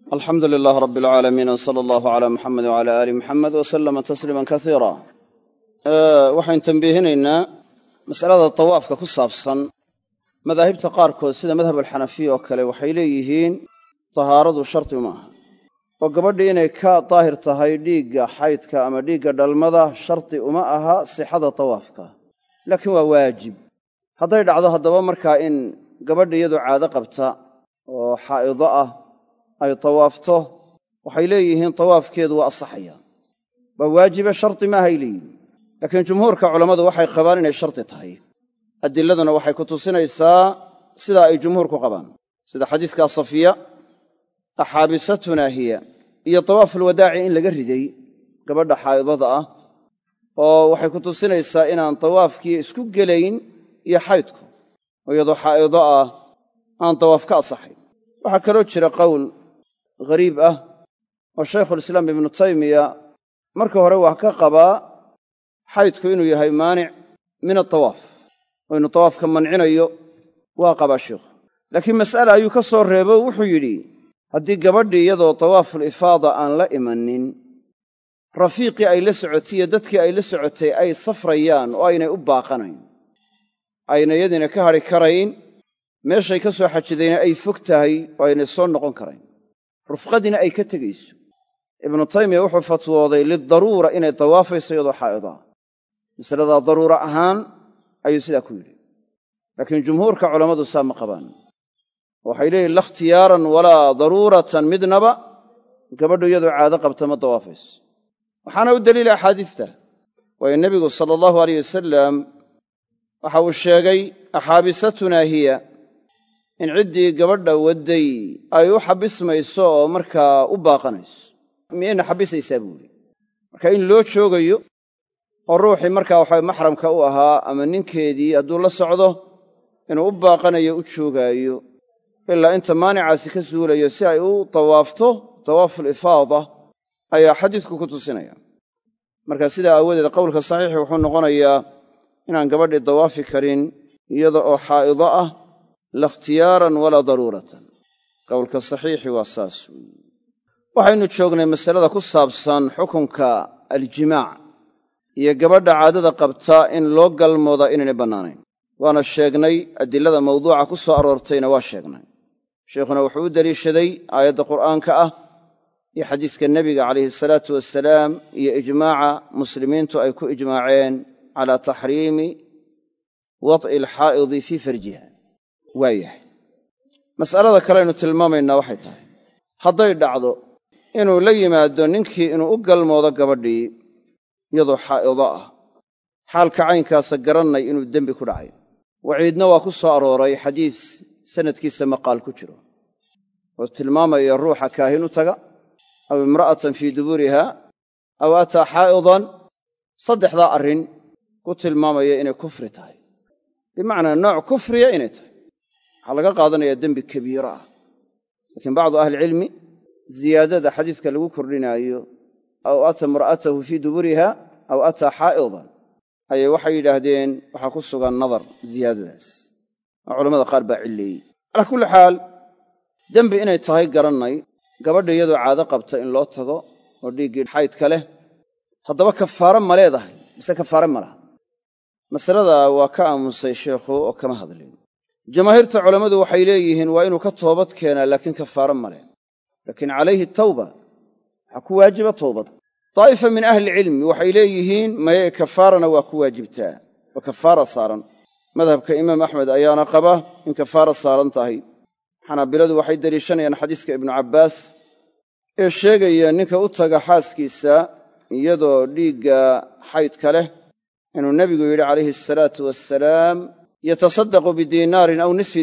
alxamdu lilaah rabi alcaalamiin wsala allahu calaa muxamed wcala aali muxamed wasalama tasliiman kaiira waxaynu tambiihinaynaa masalada tawaafka ku saabsan madaahibta qaarkood sida madhab alxanafiya oo kale waxay leeyihiin tahaaradu shardi uma aha oo gabadhii inay ka daahir tahay dhiigga xaydka ama dhiigga dhalmada shardi uma aha sixada tawaafka laakiin waa waajib hadday dhacdo haddaba markaa in gabadha iyadoo caado qabta oo xaa'ido ah ay tawaafto waxay leeyihiin tawaafkeedu waa asaxaya waa waajibe shardi maahay leeyihin laakiin jumhuurka culammadu waxay qabaan inay shardi tahay adiladuna waxay ku tusinaysaa sidaa ay jumhuurku qabaan sida xadiiskaa safiya axaabisatunaa hiya iyo tawaafulwadaaci in laga riday gabadha xaa'idada ah oo waxay ku tusinaysaa inaan tawaafkii isku gelayn iyo xaydku oo iyadoo xaa'ido ah aan tawaaf ka asaxayn waxaa kaloo jira qowl ghariib ah oo shaykhulislaam ibnu taymiya marka hore wax ka qabaa xaydku inuu yahay maanic min atawaaf oo inuu tawaafka mancinayo waa qabaa sheikhu laakiin mas'ale ayuu ka soo reebo wuxuu yidhi haddii gabadhii iyadoo tawaaful ifaada aan la imanin rafiiqii ay la socotay iyo dadkii ay la socotay ay safrayaan oo aynay u baaqanayn ayna iyadiina ka hadhi karayn meeshay ka soo xajidayna ay fog tahay oo aynay soo noqon karayn rufqadiina ay ka tegayso ibnu taymiya wuxuu fatwooday lidaruura inay tawaafayso iyadoo xaa'ido ah masaladaa daruura ahaan ayuu sidaa ku yidhi laakiin jumhuurka culammadu saa ma qabaan waxay leeyihin la ikhtiyaaran walaa daruuratan midnaba gabadhu iyadoo caado qabta ma tawaafayso waxaana u deliila axaadiista waayo nebigu sala allahu alayh wasalam waxa uu sheegay axaabisatunaa hiya in ciddii gabadha wadday ay u xabismayso oo markaa u baaqanayso miyayna xabisaysaa buuli marka in loo joogayo oo ruuxii markaa waxa maxramka u ahaa ama ninkeedii hadduu la socdo inuu u baaqanayo u joogaayo ilaa inta maanicaasi ka suulayo si ay u tawaafto tawaaful ifaada ayaa xadiisku ku tusinaya marka sidaa aawadeed qowlka saxiixi wuxuu noqonayaa inaan gabadhii dawaafi karin iyada oo xaa'ido ah la ikhtiyaaran walaa daruuratan qowlka saxiixi waa saas weeye waxaynu joognay masalada ku saabsan xukunka aljimaac iyo gabadha caadada qabta in loo galmoodaa inaynay bannaanayn waana sheegnay adilada mawduuca ku soo aroortayna waa sheegnay sheikhuna wuxuu u deliishaday aayadda qur'aanka ah iyo xadiiska nebiga calayhi asalaatu wassalaam iyo ijmaaca muslimiintu ay ku ijmaaceen calaa taxriimi wad'i alxaa'idi fii farjiha waa yahay mas'alada kaleaynu tilmaamaynaa waxay tahay hadday dhacdo inuu la yimaado ninkii inuu u galmoodo gabadhii iyadoo xaa'ido ah xaalka caynkaasa garannay inuu dembi ku dhacay waciidna waa ku soo arooray xadiis sanadkiisa maqaal ku jiro oo tilmaamaya ruuxa kaahin u taga aw imra'atan fii duburiha aw ataa xaa'idan saddexdaa arrin ku tilmaamaya inay kufri tahay bimacnaa nooc kufriya inay tahay waxaa laga qaadanayaa dembi kabiiro ah laakiin bacdu ahlicilmi ziyaadada xadiiska lagu kordhinaayo aw ata imra'atahu fii duburiha aw ataa xaa'idan ayay waxay yidhaahdeen waxaa ku sugan nadar ziyaadadaas oo culammada qaar baa cilleeyey calaa kulli xaal dembi inay tahay garannay gabadha iyadoo caado qabta in loo tago oo dhiiggii xaydka leh haddaba kafaare ma leedahay mise kafaare ma laha masalada waa ka aamusay sheikhu oo kama hadlin jamaahiirta culammadu waxay leeyihiin waa inuu ka toobad keenaa laakiin kafaare ma leh laakiin calayhi tawba waxaa ku waajiba towbad daa'ifa min ahlicilmi waxay leeyihiin maye kafaarana waa ku waajibtaa oo kafaara saaran madhabka imaam axmed ayaana qaba in kafaara saaran tahay xanaabiladu waxay deliishanayaan xadiiska ibnu cabbaas ee sheegaya ninka u taga xaaskiisa iyadoo dhiigga xaydka leh inuu nebigu yidhi calayhi asalaatu wassalaam yatasaddaqu bidiinaarin aw nisfi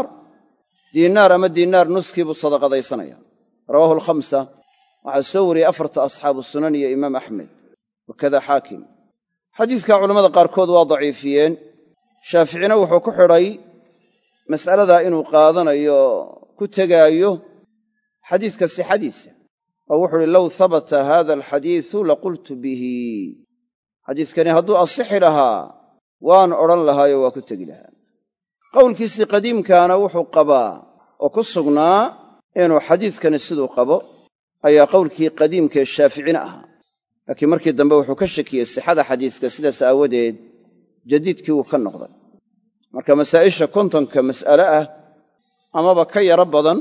diinaar ama diinaar nuskii buu sadaqadaysanaya rawaahu alkhamsa waxaa soo wariyey afarta asxaabu sunan iyo imaam axmed wakada xaakim xadiiskaa culammada qaarkood waa daciifiyeen shaaficina wuxuu ku xidhay mas'aladaa inuu qaadanayo ku tegaayo xadiiska sixadiisa oo wuxuu uhi low habata haada alxadiisu laqultu bihi xadiiskani hadduu asixi lahaa waan odhan lahaayo waa ku tegi lahaa qowlkiisii qadiimkaana wuxuu qabaa oo ku sugnaa inuu xadiiskani siduu qabo ayaa qowlkii qadiimkaee shaaficina ahaa laakiin markii dambe wuxuu ka shakiyey sixada xadiiska sidaas aawadeed jadiidkii wuu ka noqday marka masaa'isha kontonka mas'ale ah amaba ka yaro badan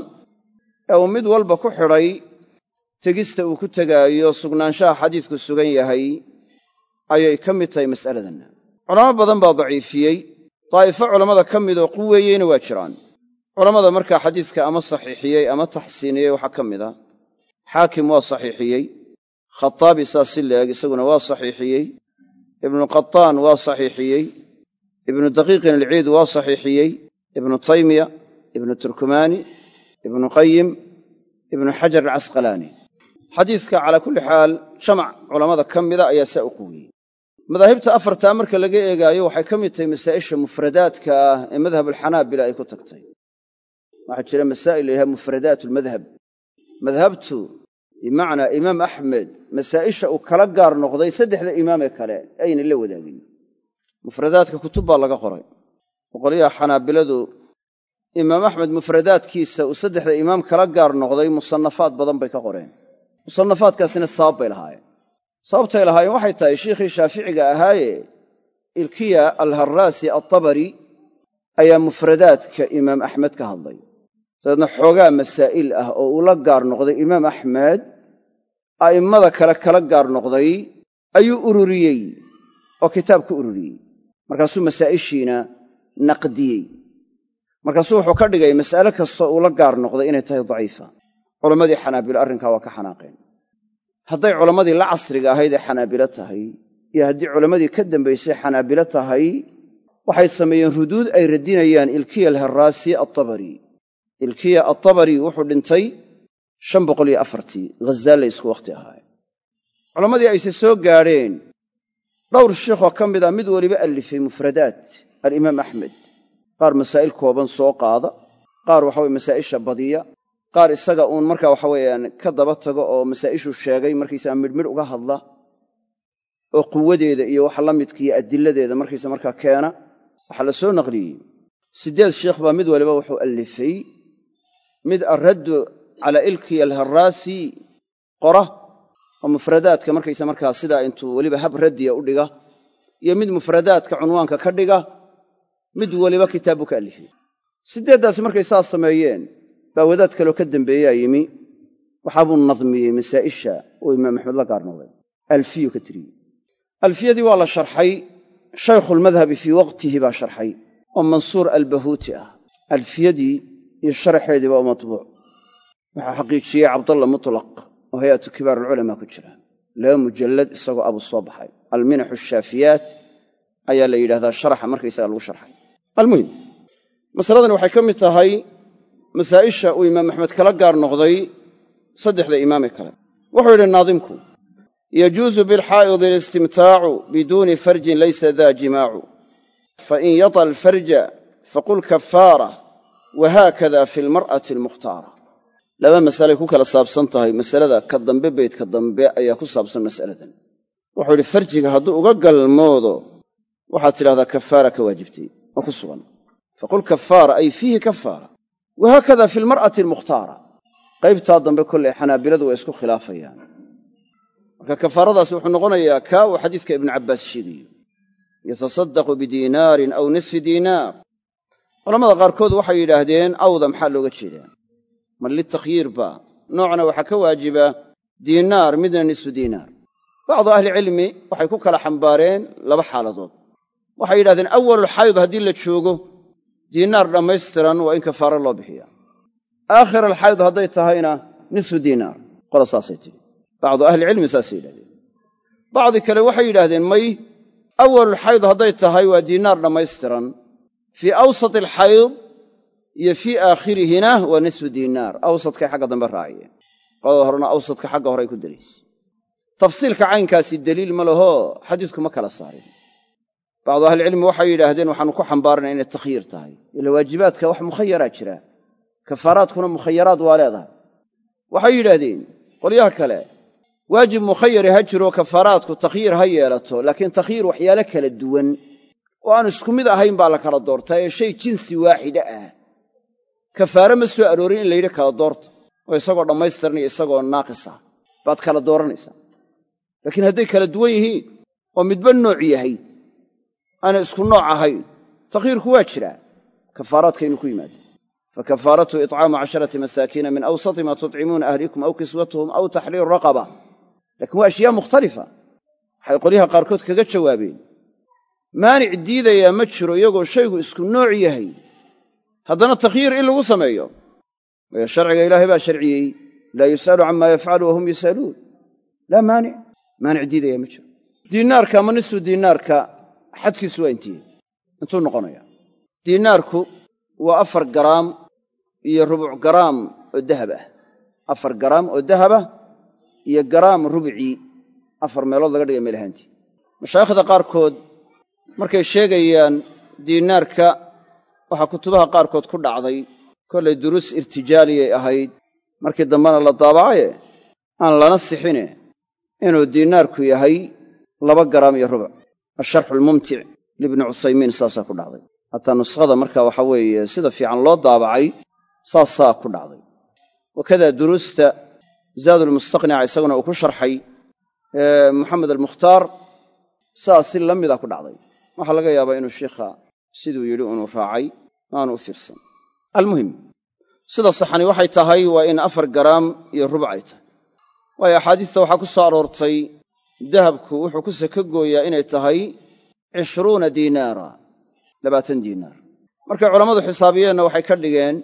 ee uu mid walba ku xidhay tegista uu ku tegaayo sugnaanshaha xadiisku sugan yahay ayay ka mid tahay mas'aladanna culamo badan baa daciifiyey daa'ifo culammada ka midoo quweeyeyna waa jiraan culammada markaa xadiiska ama saxiixiyey ama taxsiiniyey waxaa ka mid a xaakim waa saxiixiyey khataabi saas si la eg isaguna waa saxiixiyey ibnu qataan waa saxiixiyey ibnu daqiiqin alciid waa saxiixiyey ibnu taymiya ibnu turkumaani ibnu qayim ibnu xajar alcasqalaani xadiiska calaa kulli xaal jamac culammada ka mida ayaa saa u quwiyey madaahibta afartaa marka laga eegaayo waxay ka mid tahay masaa'isha mufradaadka ah ee madhabulxanaabila ay ku tagtay waxaa jira masaa'il la yidhaha mufradaat almadhab madhabtu bimacnaa imaam axmed masaa'isha uu kala gaar noqday saddexda imaamee kale ayna la wadaagin mufradaadka kutub baa laga qoray boqolyaha xanaabiladu imaam axmed mufradaadkiisa uu saddexda imaam kala gaar noqday musannafaad badan bay ka qoreen musannafaadkaasina sabab bay lahaayeen sababtay lahaayeen waxay tahay shiikhii shaaficiga ahaaye ilkiya alharraasi altabari ayaa mufradaadka imaam axmed ka hadlay dabeedna xoogaa masaa'il ah oo uu la gaar noqday imaam axmed a'immada kale kala gaar noqday ayuu ururiyey oo kitaab ku ururiyey markaasuu masaa'ishiina naqdiyey markaasuu wuxuu ka dhigay mas'ale kastoo uu la gaar noqday inay tahay daciifa culammadii xanaabilo arrinkaa waa ka xanaaqeen hadday culammadii la casriga ahayd ee xanaabilo tahay iyo haddii culammadii ka dambaysay xanaabilo tahay waxay sameeyeen ruduud ay radinayaan ilkiya alharraasi altabari ilkiya altabari wuxuu dhintay 504 ghazaalla isku wakhti ahaayeen culammadii ayse soo gaadheen dhowr shiikhoo ka mid a mid weliba allifay mufradaat alimaam axmed qaar masaa'il kooban soo qaada qaar waxaweye masaa'isha badiya qaar isaga uun markaa waxa weeyaan ka daba tago oo masaa'ishuu sheegay markiisaa midhmidh uga hadla oo quwadeeda iyo waxa la midka iyo adilladeeda markiisa markaa keena waxaa la soo naqliyey 8 sheikh baa mid waliba wuxuu allifay mid arraddu calaa ilkiya alharraasi qora oo mufradaadka markaysa markaa sidaa intuu weliba hab raddiya u dhiga iyo mid mufradaadka cunwaanka ka dhiga mid waliba kitaab buu ka allifay 8daasi markay saas sameeyeen baa wadaad kaloo ka dambeeyaa yimi waxaabuu nadmiyey masaa'isha oo imaam axmed la gaar noqday alfiyu ka tiriyey alfiyadii waa la sharxay shaykhuulmadhabi fii waqtihi baa sharxay oo mansuur albahuuti ah alfiyadii iyo sharaxeedii baa u matbuuc waxaa xaqiijiyey cabdalla mutlaq oo hay-atu kibaar alculamaa ku jira 2 mujallad isagoo abu soo baxay alminaxu ashaafiyaat ayaa la yidhahdaa sharaxa markaysaga lagu sharxay almuhim masaladani waxay ka mid tahay masaa'isha uu imaam axmed kala gaar noqday saddexda imaamee kale wuxuu yidhi naadimku yajuusu bilxaa'idi alistimtaacu biduuni farjin laysa daa jimaacu fain yata alfarja faqul kafaara wahaakada fi lmar'ati almukhtaara 2 masalay ku kala saabsan tahay masalada ka dambe beydka dambe ayaa ku saabsan mas'aladan wuxuu yidhi farjiga hadduu uga galmoodo waxaad tidhahdaa kafaara ka waajibtay oo ku sugan faqul kafaara ay fiihi kafaara wahaakada fi lmar'ati almukhtaara qaybtaa dambe kolley xanaabiladu waa isku khilaafayaan marka kafaaradaasi wuxuu noqonayaa kaa uu xadiiska ibnu cabbaas sheegayo yatasaddaqu bidiinaarin aw nisfi diinaar culammada qaarkood waxay yidhaahdeen awda maxaa looga jeedaa mar litakhyiir baa noocna waxaa ka waajiba diinaar midna nisfu diinaar bacdu ahlicilmi waxay ku kala xambaareen 2 xaaladood waxay yidhahdeen awalulxayd haddii la joogo diinaar dhammaystiran waa in kafaaro loo bixiya aakhir alxayd hadday tahayna nisfu diinaar qola saasay tihi bacdu ahlicilmi saasay yidhahdeen bacdi kale waxay yidhaahdeen may awalulxayd hadday tahay waa diinaar dhammaystiran fii awsat alxayd iyo fii aakhirihina waa nisfu diinaar awsadkay xagga dambe raaciyeen qolada horena awsadka xagga hore ay ku daraysay tafsiilka caynkaasi deliil ma laho xadiisku ma kala saarin bacdu ahlicilmi waxay yidhaahdeen waxaannu ku xambaarnay inay takhyiir tahay ila waajibaadka wax mukhayaraa jira kafaaraadkuna mukhayaraad waa leedahay waxay yidhaahdeen qolyaha kale waajib mukhayari ha jiro kafaaraadku takhyiir ha yeelato laakiin takhyiir waxyaalo kala duwan oo aan isku mid ahayn baa la kala doortaa ee shay jinsi waaxida ah kafaare ma soo aroorin in la yidhi kala doorta oo isagoo dhammaystiran iyo isagoo naaqisa baad kala dooranaysaa laakiin hadday kala duwan yihiin oo midba nooc yahay aana isku nooc ahayn takhyiirku waa jiraa kafaaraadkaynu ku yimaado fakafaaratu itcaamu 10 masaakiina min awsati ma tutcimuuna ahlikum aw kiswatuhum aw taxriiru raqaba laakiin waa ashyaa mukhtalifa waxay qolyaha qaarkood kaga jawaabeen maanic diidayaa ma jiro iyagoo shaygu isku nooc yahay haddana takhyiir in lagu sameeyo waayo sharciga ilaahay baa sharciyey laa yus'alu camaa yafcalu wahum yus'aluun laa maanic diidayaa ma jiro diinaarka ama nisfu diinaarka xadkiisu waa intuu noqonaya diinaarku waa 4 garaam iyo rubuc garaam oo dahab ah 4 garaam oo dahab ah iyo garaam rubci 4 meelood laga dhigay meel ahaantii mashaayikhda qaarkood markay sheegayaan diinaarka waxaa kutubaha qaarkood ku dhacday kollay duruus irtijaaliyay ahayd markii dambena la daabacaye aan lana sixine inuu diinaarku yahay 2 garaam iyo rubuc asharxu almumtic libni cuthaymiin saasaa ku dhacday hataa nuskhada markaa waxa weeye sida fiican loo daabacay saasaa ku dhacday wakadaa duruusta zaadulmustaqnica isaguna uu ku sharxay moxamed almukhtaar saas si la mida ku dhacday waxaa laga yaabaa inuu shiikha siduu yidhi unuu raacay aanu u fiirsan almuhim sida saxani waxay tahay waa in 4 garaam iyo rubuc ay tahay waayo axaadiista waxaa ku soo aroortay dahabku wuxuu ku saka gooyaa inay tahay 20 diinaara 20 diinaar markay culammadu xisaabiyeenna waxay ka dhigeen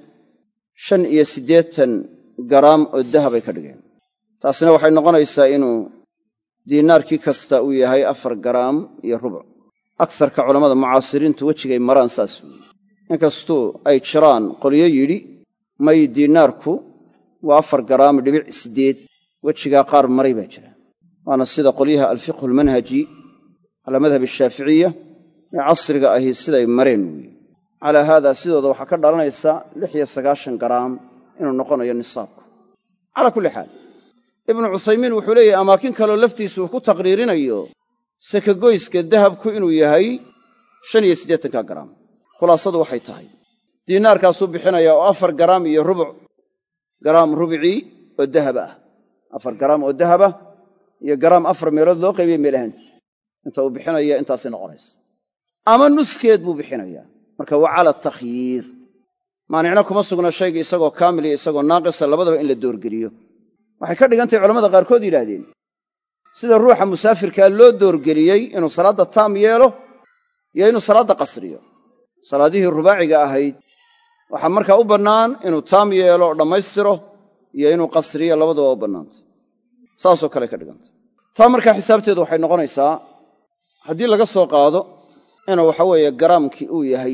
85 garaam oo dahabay ka dhigeen taasina waxay noqonaysaa inuu diinaarkii kasta uu yahay 4 garaam iyo rubuc agsarka culammada mucaasiriintu wejigay maraan saas weeye inkastuu ay jiraan qolyo yidhi may diinaarku waa 4 garaam dhibic 8 wejigaa qaar maray baa jira waana sida qolyaha alfiqhu almanhaji calaa madhab ashaaficiya ee casriga ahi siday mareen weeye calaa haadaa sidooda waxaa ka dhalanaysa 96 garaam inuu noqonayo nisaabku calaa kulli xaal ibnu cuthaymiin wuxuu leeyahay amaakin kaloo laftiisu uu ku taqriirinayo sakagoyska dahabku inuu yahay 85 garaam khulaasadu waxay tahay diinaarkaasuu bixinaya oo 4 garaam iyo rubuc garaam rubci oo dahab ah 4 garaam oo dahab ah iyo garaam 4 meelood loo qaybiyey meel ahaantii inta uu bixinaya intaasay noqonaysa ama nuskeed buu bixinayaa marka waa cala takhyiir maanicna kuma sugna shayga isagoo kaamil iyo isagoo naaqisa labadaba in la doorgeliyo waxay ka dhigantahay culamada qaarkood yidhaahdeen sida ruuxa musaafirkaa loo doorgeliyey inuu salaadda taam yeelo iyo inuu salaadda qasriyo salaadihii rubaaciga ahayd waxaa markaa u bannaan inuu taam yeelo o dhammaystiro iyo inuu qasriyo labaduba u bannaantay saasoo kale ka dhigantay taa markaa xisaabteedu waxay noqonaysaa haddii laga soo qaado inuu waxa weeye garaamkii uu yahay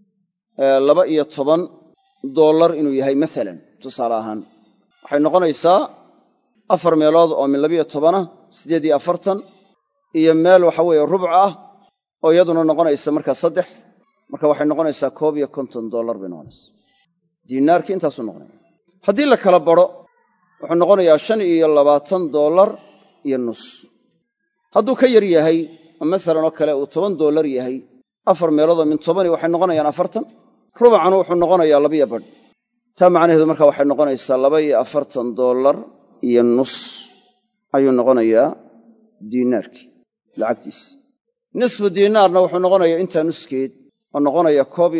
$12 inuu yahay maalan tusaale ahaan waxay noqonaysaa 4 meelood oo min 12 48 iyo meel waxa weeye rubuc ah oo iyaduna noqonaysa markaa 3 marka waxay noqonaysaa $51 bay noqonaysaa diinaarkii intaasuu noqonaya haddii la kala baro wuxuu noqonayaa $25 iyo nus hadduu ka yar yahay masalan oo kale uu $10 yahay 4 meelood oo min 10 waxay noqonayaan 40 rubacanu wuxuu noqonayaa 2 taa macnaheedu marka waxay noqonaysaa $42 iyo nus ayuu noqonayaa diinaarkii lacagtiisi nisfu diinaarna wuxuu noqonayaa intaa nuskeed oo noqonaya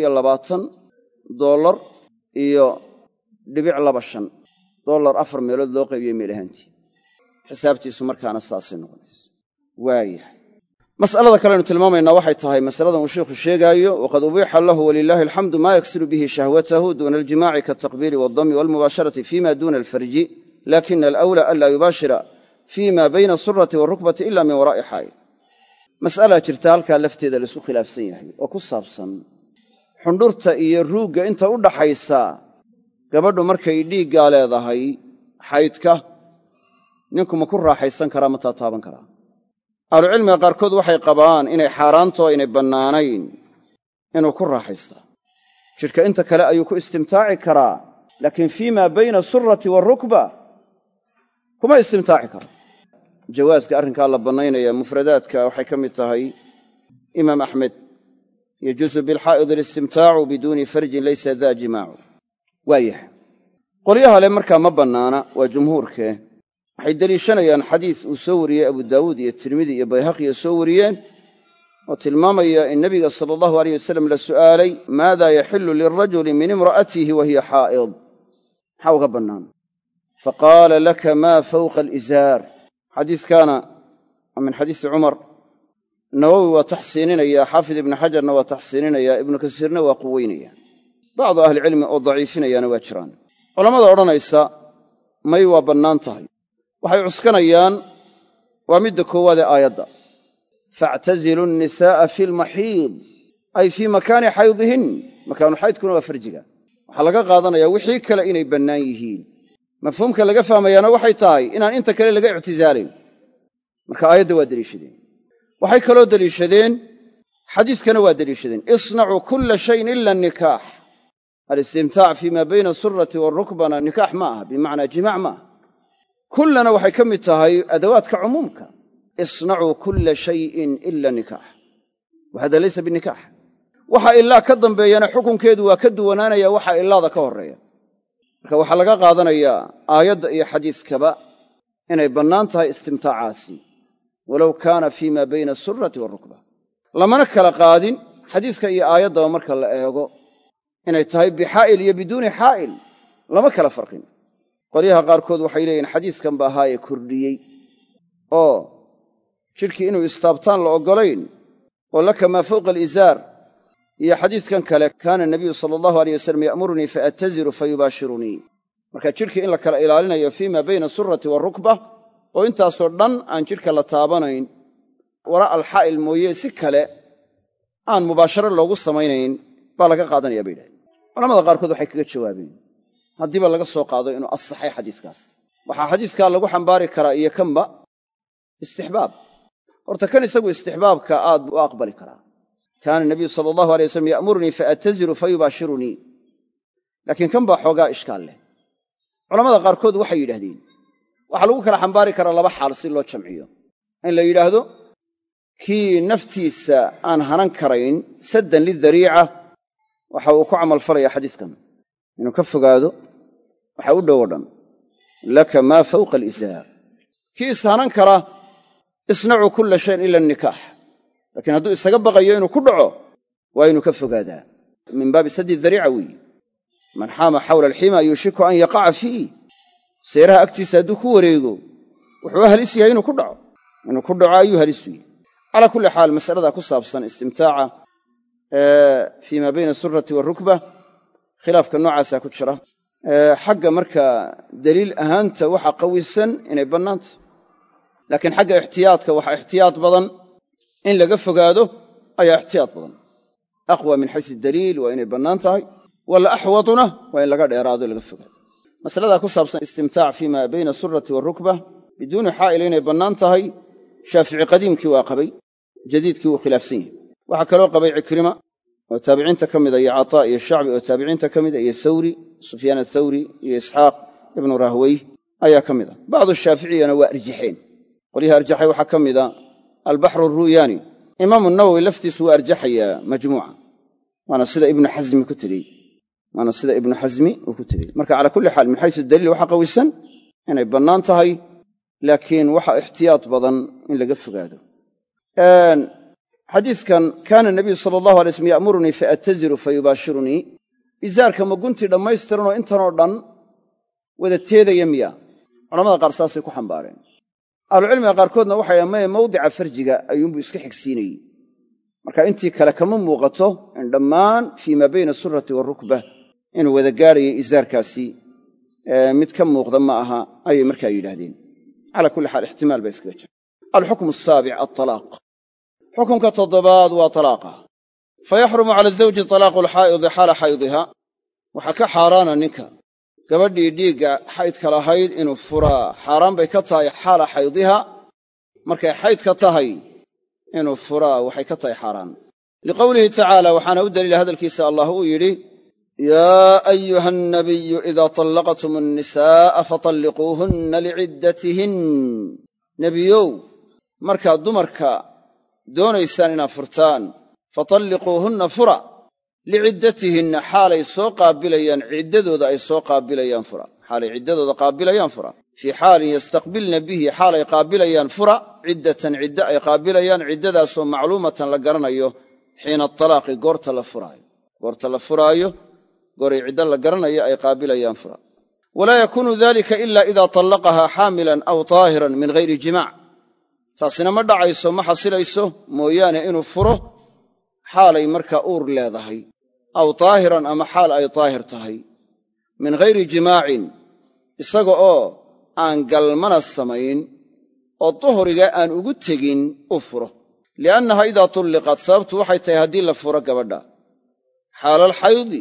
$22 iyo $0.25 4 meelood loo qaybiyey meel ahaantii xisaabtiisu markaana saasay noqonaysa waayahay mas'alada kalenu tilmaamaynaa waxay tahay masaladan uu sheikhu sheegaayo waqad ubiixa lahu walilaahi alxamdu maa yaksiru bihi shahwatahu duuna aljimaaci kaataqbiili waaldami waalmubaasharati fima duuna alfarji lakina alawlaa an laa yubaashira fima bayna asurati waalrukbati ila min waraa'i xaa'il mas'alaa jirta halkaa lafteeda laisku khilaafsan yahay oo ku saabsan xundhurta iyo ruugga inta u dhaxaysa gabadhu markay dhiiggaa leedahay xaydka ninku ma ku raaxaysan karaa ma taataaban karaa ahlucilmiga qaarkood waxay qabaan inay xaaraanto aynay bannaanayn inuu ku raaxaystaa jidhka inta kale ayuu ku istimtaaci karaa laakiin fii maa bayna asurati waalrukba kuma istimtaaci karo jawaaska arrinkaa la bannaynaya mufradaadka waxay ka mid tahay imaam axmed yajuusu bilxaa'id alistimtaacu biduuni farjin laysa daa jimaacu waayahay qolyaha le markaa ma bannaana waa jumhuurkee waxay deliishanayaan xadiis uu soo wariyey abu daawuud iyo tirmidi iyo bayhaqiya soo wariyeen oo tilmaamaya in nebiga sala allahu alayh wasalam la su'aalay maada yaxillu lirajuli min imra'atihi wa hiya xaa'id maxaa uga bannaan faqaala laka maa fawqa alizaar xadiiskaana min xadiisi cumar nawowi waa taxsiininaya xaafid ibnu xajarna waa taxsiininaya ibnu kasiirna waa quweynaya bacdu ahlicilmi oo daciifinayaana waa jiraan culammada odhanaysa may waa bannaan tahay waxay cuskanayaan waa midda koowaad ee aayadda faactazilu nnisaa'a fi lmaxiid ay fii makaani xaydihin makaanu xaydkuna waa farjiga waxaa laga qaadanayaa wixii kale inay bannaan yihiin mafhuumka laga fahmayaana waxay tahay inaan inta kale laga ictisaalayn marka aayadda waa deliishadeen waxay kaloo deliishadeen xadiiskana waa deliishadeen isnacuu kulla shayin ila annikaax alistimtaac fii maa bayna asurati waalrukbana nikaax ma aha bimacnaa jimaac ma aha kullana waxay ka mid tahay adawaadka cumuumka isnacuu kulla shayin ila nikaax wa hada laysa binikaax waxa ilaa ka dambeeyana xukunkeedu waa ka duwanaanaya waxa ilaada ka horreeya marka waxaa laga qaadanayaa aayadda iyo xadiiskaba inay bannaan tahay istimtaacaasi walow kaana fii maa bayna asurati waalrukba lamana kala qaadin xadiiska iyo aayaddaba marka la eego inay tahay bixaa'il iyo biduuni xaa'il lama kala farqin qolyaha qaarkood waxay leeyihin xadiiskan ba ahaayee kordhiyey oo jidhkii inuu istaabtaan la oggolayn oo laka maa fawqa alizaar iyo xadiiskan kale kaana nabiyu sala allahu aleyh wasalam ya'murunii faataziru fayubaashirunii marka jidhkii in la kala ilaalinayo fii maa bayna asurati waalrukba oo intaasoo dhan aan jidhka la taabanayn wara alxaa'il mooye si kale aan mubaasharo loogu samaynayn baa laga qaadanaya bay yidhahdeen culamada qaarkood waxay kaga jawaabeen haddiiba laga soo qaado inuu asaxay xadiiskaas waxaa xadiiskaa lagu xambaari karaa iyo kanba istixbaab horta kan isagu istixbaabka aad buu u aqbali karaa kaana nabiyu sala allahu alay wasalam ya'murunii faataziru fayubaashirunii laakiin kan baa xoogaa ishkaal leh culamada qaarkood waxay yidhahdeen waxaa lagu kala xambaari karaa laba xaal si loo jamciyo in la yidhaahdo kii naftiisa aan hanan karayn saddan lidariica waxa uu ku camalfalaya xadiiskan inuu ka fogaado waxa u dhow o dhan laka maa fawqa alizaar kii ishanan kara isnacuu kulla shayin ila annikaax laakiin hadduu isaga baqayo inuu ku dhaco waa inuu ka fogaadaa min baabi saddi dariica weeye man xaama xawla alxima yuushiku an yaqaca fiih seeraha agtiisa hadduu ku wareego wuxuu halis yahay inuu ku dhaco ayuu halis u yahay calaa kulli xaal mas'alada ku saabsan istimtaaca fii maa bayna asurati waalrukba khilaafka noocaasaa ku jira xagga markaa deliil ahaanta waxa qawisan inay bannaanta laakiin xagga ixtiyaadka waxa ixtiyaad badan in laga fogaado ayaa ixtiyaad badan aqwa min xaysu daliil waa inay bannaan tahay wala axwaduna waa in laga dheeraado laga fogaado masaladaa ku saabsan istimtaac fii maa bayna asurati waalrukba biduuni xaa'il inay bannaan tahay shaafici qadiimkii waa qabay jadiidkii wuu khilaafsan yahay waxaa kaloo qabay cikrima oo taabiciinta ka mida iyo cataa iyo shacbi oo taabiciinta ka mida iyo thawri sufyaan athawri iyo isxaaq ibnu rahwey ayaa ka mid a bacdu shaaficiyana waa arjaxeen qolyaha arjaxay waxaa ka mida albaxru aruuyaani imaamu nawowi laftiisu waa arjaxayaa majmuuca waana sida ibnu xasmi uu ku tegey marka calaa kulli xaal min xaysu daliil waxaa qawisan inay bannaan tahay laakiin waxa ixtiyaad badan in laga fogaado xadiiskan kaana nabiyu sala allahu alay slm ya'murunii faataziru fayubaashirunii izaarka ma guntii dhammaystiranoo intanoo dhan wada teedaya miya culamada qaar saasay ku xambaareen ahlucilmiga qaarkoodna waxay ammaye mawdica farjiga ayuunbuu iska xigsiinayey marka intii kale kama muuqato in dhammaan fii maa bayna asurati waalrukba inuu wada gaadhayay izaarkaasi mid ka muuqda ma aha ayay markaa yidhaahdeen calaa kulli xaal ixtimaal baa iskaga jira alxukmu asaabic altalaaq xukunka toddobaad waa talaaqa fayaxrumu cala azawji talaaqu alxaa'idi xaala xaydiha waxaa ka xaaraana ninka gabadhii dhiigga xaydka lahayd inuu furaa xaaraan bay ka tahay xaala xaydiha markay xaydka tahay inuu furaa waxay ka tahay xaaraan liqowlihi tacaala waxaana u daliila hadalkiisa allah uu yidhi yaa ayuha annabiyu idaa tallaqtum annisaa'a fatalliquuhunna liciddatihin nebiyow markaad dumarka doonaysaan inaad furtaan fatalliquuhunna fura liciddatihinna xaalay soo qaabilayaan ciddadooda ay soo qaabilayaan fura xaalay ciddadooda qaabilayaan fura fii xaalin yastaqbilna bihi xaalay qaabilayaan fura ciddatan ciddo ay qaabilayaan ciddadaasoo macluumatan la garanayo xiina atalaaqi goorta la furaayo gooray ciddo la garanayo ay qaabilayaan fura walaa yakuunu dalika ila ida tallaqahaa xaamilan aw taahiran min hayri jimaac taasina ma dhacayso ma xasilayso mooyaane inuu furo xaalay markaa uur leedahay aw taahiran ama xaal ay taahir tahay min hayri jimaacin isaga oo aan galmana samayn oo duhriga aan ugu tegin u furo li'annaha idaa tulliqat sababtu waxay tahay haddii la furo gabadha xaalal xaydi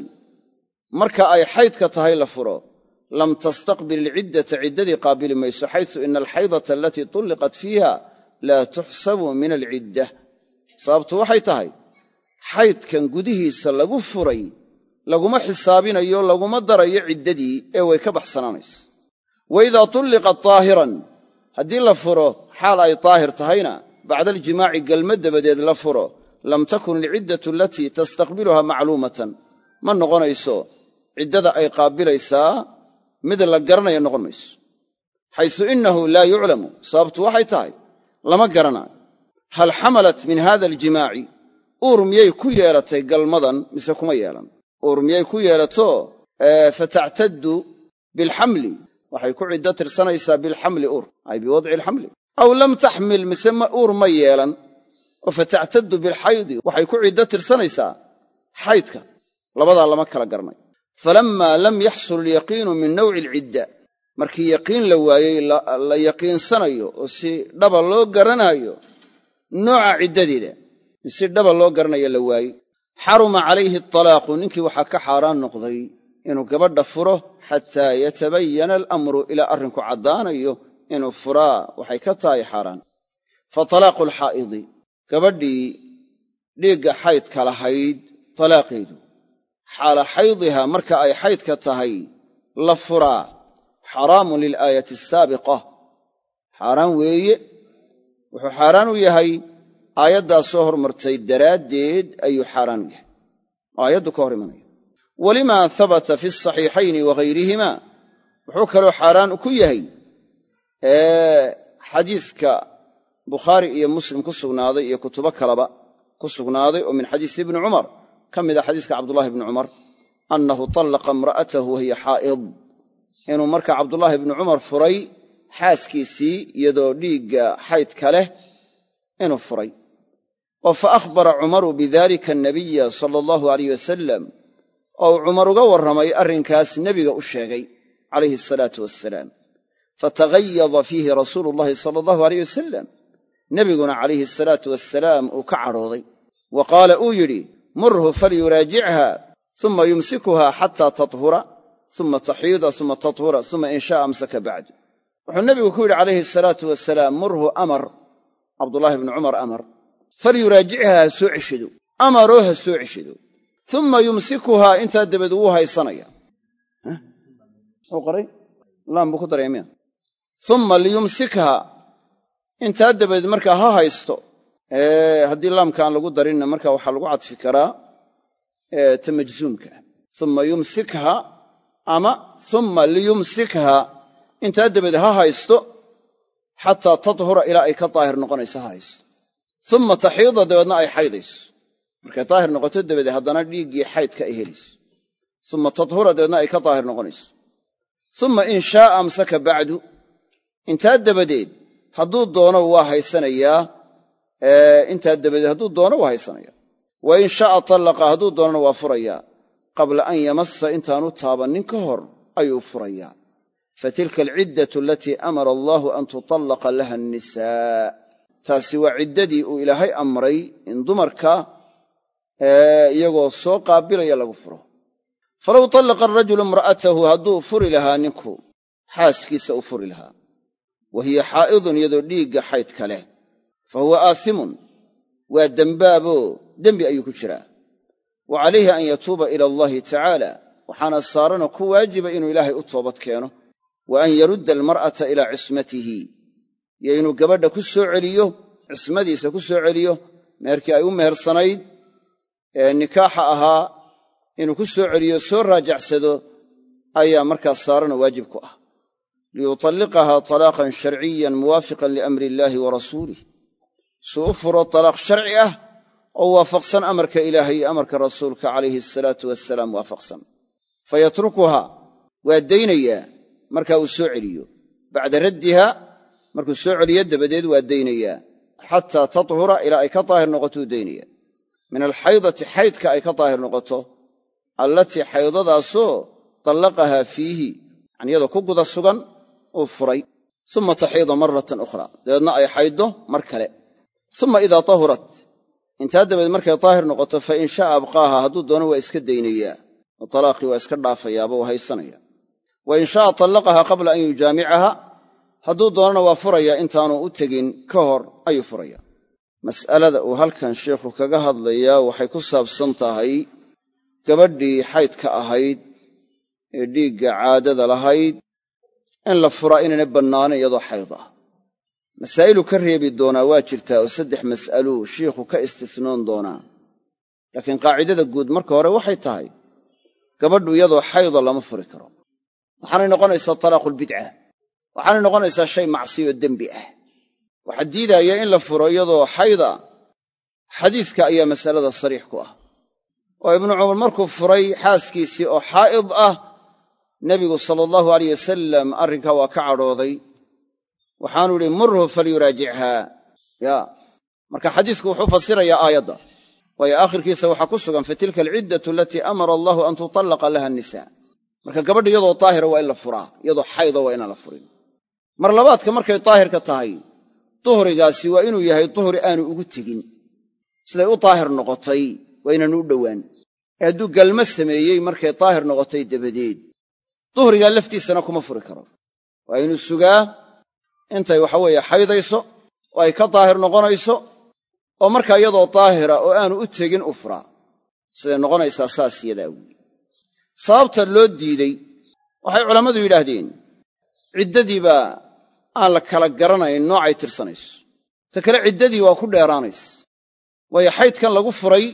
marka ay xaydka tahay la furo lam tastaqbil ilciddata ciddadii qaabili mayso xaysu ina alxaydata alatii tulliqat fiiha laa tuxsabu min alcidda sababtu waxay tahay xaydkan gudihiisa lagu furay laguma xisaabinayo laguma darayo ciddadii ee way ka baxsanaanaysa wa idaa tulliqat taahiran haddii la furo xaal ay taahir tahayna bacda aljimaaci galma dabadeed la furo lam takun alciddatu alatii tastaqbiluha macluumatan ma noqonayso ciddada ay qaabilaysaa mid la garanaya noqon mayso xaysu innahu laa yuclamu sababtu waxay tahay lama garanaayo hal xamalat min hada aljimaaci uur miyay ku yeelatay galmadan mise kuma yeelan uur miyay ku yeelato fatactaddu bilxamli waxay ku ciddo tirsanaysaa bilxamli uur ay biwadci alxamli aw lam taxmil mise uur ma yeelan oo fatactaddu bilxaydi waxay ku ciddo tirsanaysaa xaydka labadaa lama kala garnay falammaa lam yaxsul alyaqiinu min nawci alcidda markii yaqiin la waayey la yaqiinsanayo oo si dhaba loo garanaayo nooca ciddadeeda si dhaba loo garanayo la waayey xaruma calayhi atalaaqu ninkii waxaa ka xaaraan noqday inuu gabadha furo xataa yatabayana alamru ilaa arrinku caddaanayo inuu furaa waxay ka tahay xaaraan fa talaaqu alxaa'idi gabadhii dhiigga xaydka lahayd talaaqeedu xaala xaydihaa marka ay xaydka tahay la furaa xaraamun lilaayati asaabiqa xaaraan weeye wuxuu xaaraan u yahay aayaddaas soo hormartay daraaddeed ayuu xaaraan u yahay oo aayaddu ka hor imanaya walimaa habata fi asaxiixayni waghayrihima wuxuu kaloo xaaraan ku yahay xadiiska bukhaari iyo muslim ku sugnaaday iyo kutubo kaleba ku sugnaaday oo min xadiisi ibni cumar ka mid a xadiiska cabdullaahi ibni cumar annahu tallaqa imra'atahu wahiya xaa'id inuu marka cabdullaahi ibni cumar furay xaaskiisii iyadoo dhiigga xaydka leh inuu furay oo fa akhbara cumaru bidaalika annabiya sala allahu alayh wasalam oo uu cumar uga warramay arrinkaas nebiga u sheegay calayhi asalaatu wassalaam fatagayada fiihi rasuulu llahi sala allahu alayh wasalam nebiguna calayhi asalaatu wassalaam uu ka cadhooday wa qaala uu yidhi murhu falyuraajichaa uma yumsikuhaa xataa tathura uma taxiida uma tathura uma in sha'a amsaka bacdu wuxuu nebigu ku yidhi calayhi asalaatu wasalaam murhu amar cabdullaahi bni cumar amar falyuraajichaa ha soo ceshido amaroo ha soo ceshido uma yumsikuhaa intaa dabeed wuu haysanaya qoray laan buu ku daraya miya uma liyumsikha intaa dabeed markaa ha haysto haddii laamka aan lagu darinna marka waxaa lagu cadfi karaa ta majzuumka uma yumsikha ama uma liyumsikha intaa dabeed ha haysto xataa tathura ilaa ay ka daahir noqonayso ha haysto uma taxiida dabeedna ay xaydayso markay daahir noqoto dabadeed haddana dhiiggii xaydka ay helayso uma tathura dabeedna ay ka daahir noqonayso uma in shaaa amsaka bacdu intaa dabadeed hadduu doono waa haysanayaa intaa dabadeed hadduu doono waa haysanaya wa in shaaa tallaqa hadduu doonana waa furayaa qabla an yamassa intaanu taabannin ka hor ayuu furayaa fatilka alciddatu alatii amara allaahu an tutallaqa laha annisaa taasi waa ciddadii uu ilaahay amray in dumarka iyagoo soo qaabilaya lagu furo falow tallaqa arajulu imra'atahu hadduu furi lahaa ninku xaaskiisa u furi lahaa wa hiya xaa'idun iyadoo dhiigga xaydka leh fa huwa aasimun waa dembaaboo dembi ayuu ku jiraa wa calayhi an yatuuba ila allahi tacaala waxaana saarana ku waajiba inuu ilaahay u toobad keeno wa an yarudda almar'ata ilaa cismatihi iyo inuu gabadha ku soo celiyo cismadiisa ku soo celiyo meherkii ay u mehersanayd ee nikaaxa ahaa inuu ku soo celiyo soo raajacsado ayaa markaas saarana waajib ku ah liyutalliqahaa talaaqan sharciyan muwaafiqan liamri illaahi wa rasuulih suu u furo talaaq sharci ah oo waafaqsan amarka ilaahay iyo amarka rasuulka calayhi asalaatu wassalaam waafaqsan fayatrukuhaa waa daynayaa markaa uu soo celiyo bacda raddiha markuu soo celiyo dabadeed waa daynayaa xataa tathura ilaa ay ka daahir noqotuu daynaya min alxaydati xaydka ay ka daahir noqoto allatii xaydadaasoo tallaqahaa fiihi yacni iyadoo ku guda sugan uu furay uma taxiida maratan ukhraa dabeedna ay xayddo mar kale uma idaa tahurat intaa dabadeed markay daahir noqoto fa in sha'a abqaaha hadduu doono waa iska daynayaa oo talaaqii waa iska dhaafayaaba waa haysanaya wa in sha'a tallaqahaa qabla an yujaamicaha hadduu doonana waa furayaa intaanu u tegin ka hor ayuu furayaa mas'alada uu halkan sheikhu kaga hadlayaa waxay ku saabsan tahay gabadhii xaydka ahayd ee dhiigga caadada lahayd in la furaa inaynay bannaanayn iyadoo xayd ah masaa'ilu ka reebi doonaa waa jirtaa oo 3 mas'aluu shiikhu ka istisnoon doonaa laakiin qaacidada guud marka hore waxay tahay gabadhu iyadoo xayda lama furi karo waxaanay noqonaysaa talaaqulbidca waxaanay noqonaysaa shay macsiyo dembi ah waxaa diidaya in la furo iyadoo xayda xadiiska ayaa masalada sariix ku ah oo ibnu cumar markuu furay xaaskiisii oo xaa'id ah nebigu sala allahu alayh wasalam arrinkaa waa ka cadhooday waxaanu idhi murhu falyuraajichaa marka xadiisku wuxuu fasirayaa aayadda waayo aakhirkiisa waxaa ku sugan fatilka alciddatu alatii amara allahu an tutallaqa laha annisaa marka gabadha iyadoo daahira waa in la furaa iyadoo xayda waa inaan la furin mar labaadka markay daahirka tahay duhrigaasi waa inuu yahay duhri aanu ugu tegin siday u daahir noqotay waa inaanu u dhowaan ee hadduu galmo sameeyey markay daahir noqotay dabadeed duhrigaa laftiisana kuma furi karo waa inuu sugaa intay waxaweeye xaydayso oo ay ka daahir noqonayso oo markaa iyadoo daahira oo aanu u tegin u furaa siday noqonaysaa saas yadaa weyi sababta loo diiday waxay culammadu yidhaahdeen ciddadii baa aan la kala garanayn noocay tirsanayso ta kale ciddadii waa ku dheeraanaysa waayo xaydkan lagu furay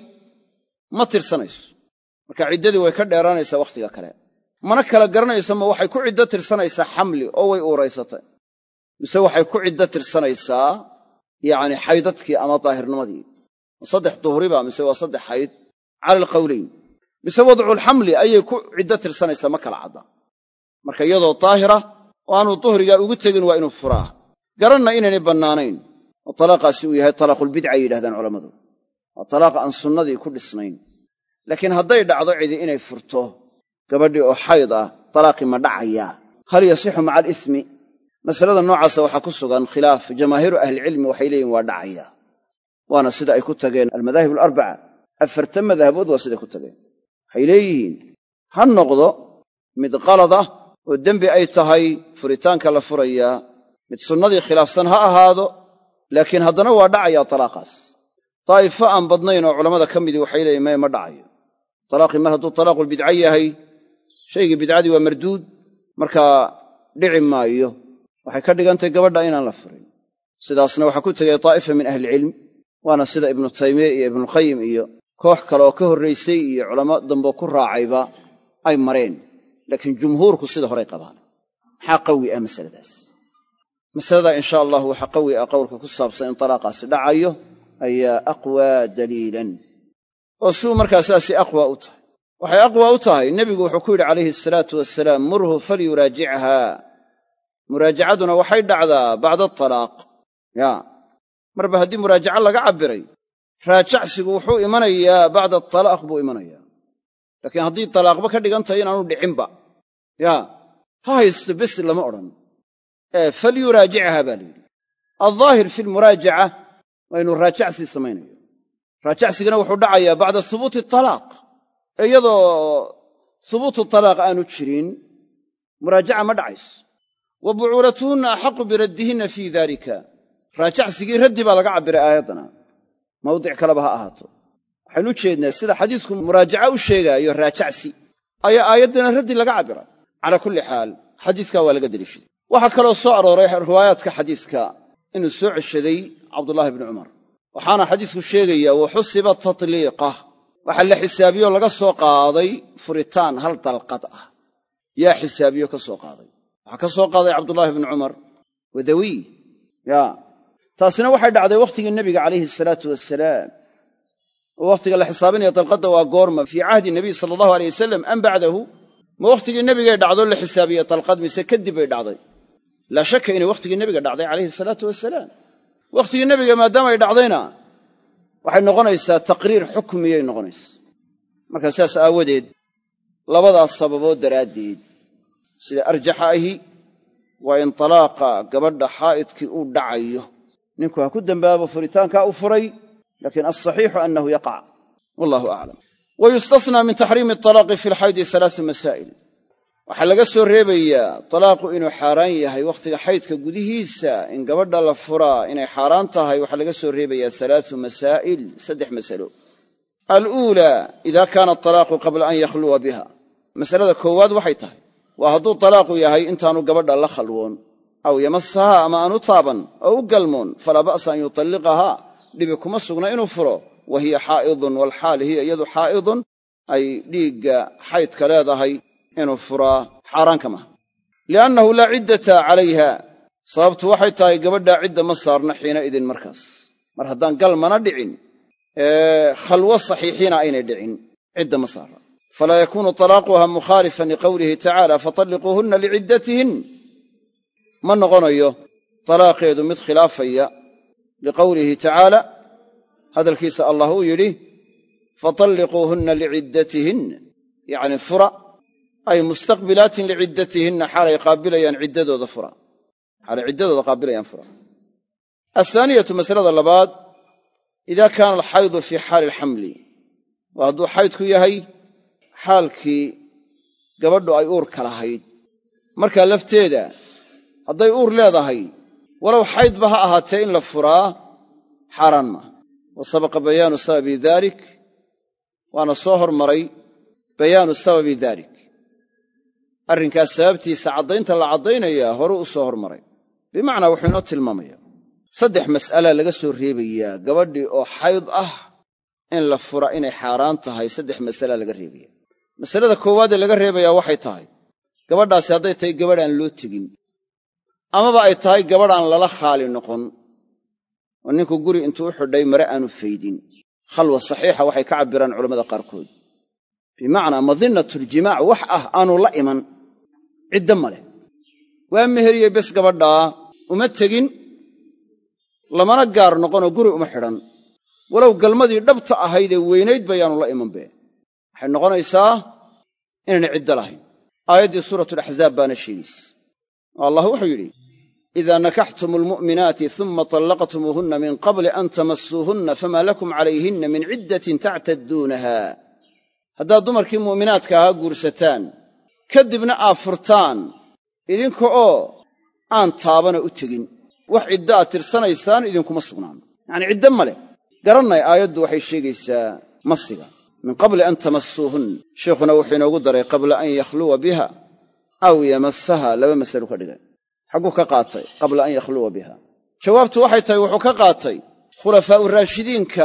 ma tirsanayso marka ciddadii way ka dheeraanaysaa wakhtiga kale mana kala garanayso ma waxay ku ciddo tirsanaysaa xamli oo way uuraysatay mise waxay ku ciddo tirsanaysaa yacni xaydadkii ama daahirnimadii ma 3 duhriba mise waa 3 xayd cala alqawlayn mise wadculxamli ayay ku ciddo tirsanaysaa ma kala cadda marka iyadoo daahira oo aanu duhrigaa ugu tegin waa inuu furaa garanna inaynay bannaanayn oo talaaqaasi uu yahay talaaqulbidca ay yidhahdaan culammadu waa talaaqa aan sunnadii ku dhisnayn laakiin hadday dhacdo cidi inay furto gabadhii oo xayd ah talaaqii ma dhacayaa hal yasixu maca alismi masalada noocaasa waxaa ku sugan khilaaf jamaahiiru ahlicilmi waxay leeyihin waa dhacayaa waana sida ay ku tageen almadaahib alarbaca 4 madhabood waa siday ku tageen waxay leeyihiin ha noqdo mid qalad ah oo dembi ay tahay furitaanka la furayaa mid sunnadii khilaafsan ha ahaado laakiin haddana waa dhacayaa talaaqaas daa'ifo aan badnayn oo culammada ka midii waxay leeyihin ma dhacayo talaaqii mar hadduu talaaqulbidca yahay shaygii bidcadii waa marduud markaa dhici maayo waxay ka dhigantahay gabadha inaan la furin sidaasna waxaa ku tegay daa'ifa min ahlicilm waana sida ibnu taymiya iyo ibnuulqayim iyo koox kale oo ka horraysay iyo culamo damboo ku raacayba ay mareen laakiin jumhuurku sida horay qabaan maxaa qawi ah masaladaas masaladaa insha allah waxaa qawi ah qowlka ku saabsan in talaaqaasi dhacayo ayaa aqwaa daliilan oo suu markaa saasi aqwa u tahay waxay aqwa u tahay nebigu wuxuu ku yidhi calayhi asalaatu wassalaam murhu falyuraajichaa muraajacaduna waxay dhacdaa bacda atalaaq marba haddii muraajaco laga cabbiray raajacsigu wuxuu imanayaa bacda atalaaq buu imanayaa laakiin haddii talaaqba ka dhigan tahay inaanu dhicinba ha haysto bes lama odhan falyuraajichaa baa layidhi aldaahir fi lmuraajaca waa inuu raajacsi samaynayo raajacsigana wuxuu dhacayaa bacda hubuuti atalaaq iyadoo hubuutu talaaq aanu jirin muraajaca ma dhacayso wa bucuulatuhunna axaqu biraddihinna fii daalika raajacsigii raddi baa laga cabbiray aayaddana mawdic kaleba ha ahaato waxaynu u jeednaa sida xadiisku muraajaca u sheegaayo raajacsi ayaa aayaddana raddi laga cabbiray calaa kulli xaal xadiiskaa waa laga deliishaday waxaa kaloo soo arooray riwaayaadka xadiiska inuu soo ceshaday cabdullaahi bni cumar waxaana xadiisku sheegayaa wa xusiba tatliiqah waxaa la xisaabiyoo laga soo qaaday furitaan hal dalqad ah yaa xisaabiyo ka soo qaaday waxaa ka soo qaaday cabdullaahi bnu cumar wadawiy taasina waxay dhacday wakhtigii nebiga calayhi salaatu wasalaam oo wakhtiga la xisaabinaya dalqadda waa goorma fii cahdi nebiy sala allahu aleyh wasalam am bacdahu ma wakhtigii nebigay dhacdo la xisaabiye dalqad mise kadib bay dhacday laa shaka inay wakhtigii nebiga dhacday calayhi salaatu wasalaam wakhtigii nebiga maadaama ay dhacdayna waxay noqonaysaa taqriir xukmiyay noqonaysaa markaa sidaas aawadeed labadaas sababood daraaddeed sida arjaxa ahi waa in talaaqa gabadha xaa'idkii uu dhacayo ninku ha ku dembaabo furitaankaa u furay laakiin alsaxiixu annahu yaqac wallahu aclam wa yustasnaa min taxriimi atalaaqi fi lxaydi alaau masaa'il waxaa laga soo reebayaa talaaqu inuu xaaraan yahay wakhtiga xaydka gudihiisa in gabadha la furaa inay xaaraan tahay waxaa laga soo reebayaa alaau masaa'il 3 masalo aluulaa ida kaana atalaaqu qabla an yakhluwa biha masalada koowaad waxay tahay waa hadduu talaaqu yahay intaanu gabadha la khalwoon aw yamasahaa ama aanu taaban oo u galmoon falaa ba'sa an yutalliqahaa dhibi kuma sugna inuu furo wa hiya xaa'idun walxaal hiya iyadu xaa'idun ay dhiigga xaydka leedahay inuu furaa xaaraanka maha li'annahu laa ciddata calayha sababtu waxay tahay gabadhaa cidda ma saarna xiina idin markaas mar haddaan galmana dhicin khalwo saxiixiina aynay dhicin cidda ma saarna falaa yakuunu talaaquha mukhaalifan liqowlihi tacaala fatalliquuhunna liciddatihin ma noqonayo talaaqeedu mid khilaafaya liqowlihi tacaala hadalkiisa allah uu yidhi fatalliquuhunna liciddatihin yacni fura ay mustaqbilaatin liciddatihinna xaalay qaabilayaan ciddadooda fura xaalay ciddadooda qaabilayaan fura athaaniyatu masalada labaad idaa kaana alxaydu fii xaali alxamli waa hadduu xaydku yahay xaalkii gabadhu ay uurka lahayd markaa lafteeda hadday uur leedahay walow xaydba ha ahaatee in la furaa xaaraan maaha wa sabaqa bayaanu sababi daalik waana soo hormaray bayaanu sababi daalik arrinkaas sababtiisa caddaynta la caddaynayaa horu u soo hormaray bimacnaa wuxuu inoo tilmaamaya 3 mas'alaa laga soo reebayaa gabadhii oo xayd ah in la fura inay xaaraan tahay 3 mas'alaa laga reebaya masalada koowaad ee laga reebayaa waxay tahay gabadhaasi hadday tahay gabadh aan loo tegin amaba ay tahay gabadh aan lala khaali noqon oo ninku guri intuu u xidhay mare aanu faydin khalwa saxiixa waxay ka cabbiraan culammada qaarkood bimacnaa madinatuljimaac wax ah aanu la iman cidda ma leh waa meheriyey bes gabadhaa uma tegin lamana gaar noqonoo guri uma xidhan walow galmadii dhabta ahaydee weynayd bayaanu la imanbe waxay noqonaysaa inaynay ciddo lahayn aayaddii suuratulaxzaab baana sheegaysa oo allah wuxuu yidhi idaa nakaxtum almu'minaati uma tallaqtumuuhunna min qabli an tamassuuhunna famaa lakum calayhinna min ciddatin tactadduunaha haddaad dumarkii mu'minaadka ahaa guursataan kadibna aad furtaan idinka oo aan taabana u tegin wax ciddo aad tirsanaysaan idinkuma sugnaan yacnii ciddo ma leh garannay aayaddu waxay sheegaysaa masiga min qabli an tamassuuhun sheikhuna wuxuu inoogu daray qabla an yakhluwa biha aw yamassaha 2 masalo ka dhigay xagguu ka qaatay qabla an yakhluwa biha jawaabtu waxay tahay wuxuu ka qaatay khulafaa'u raashidiinka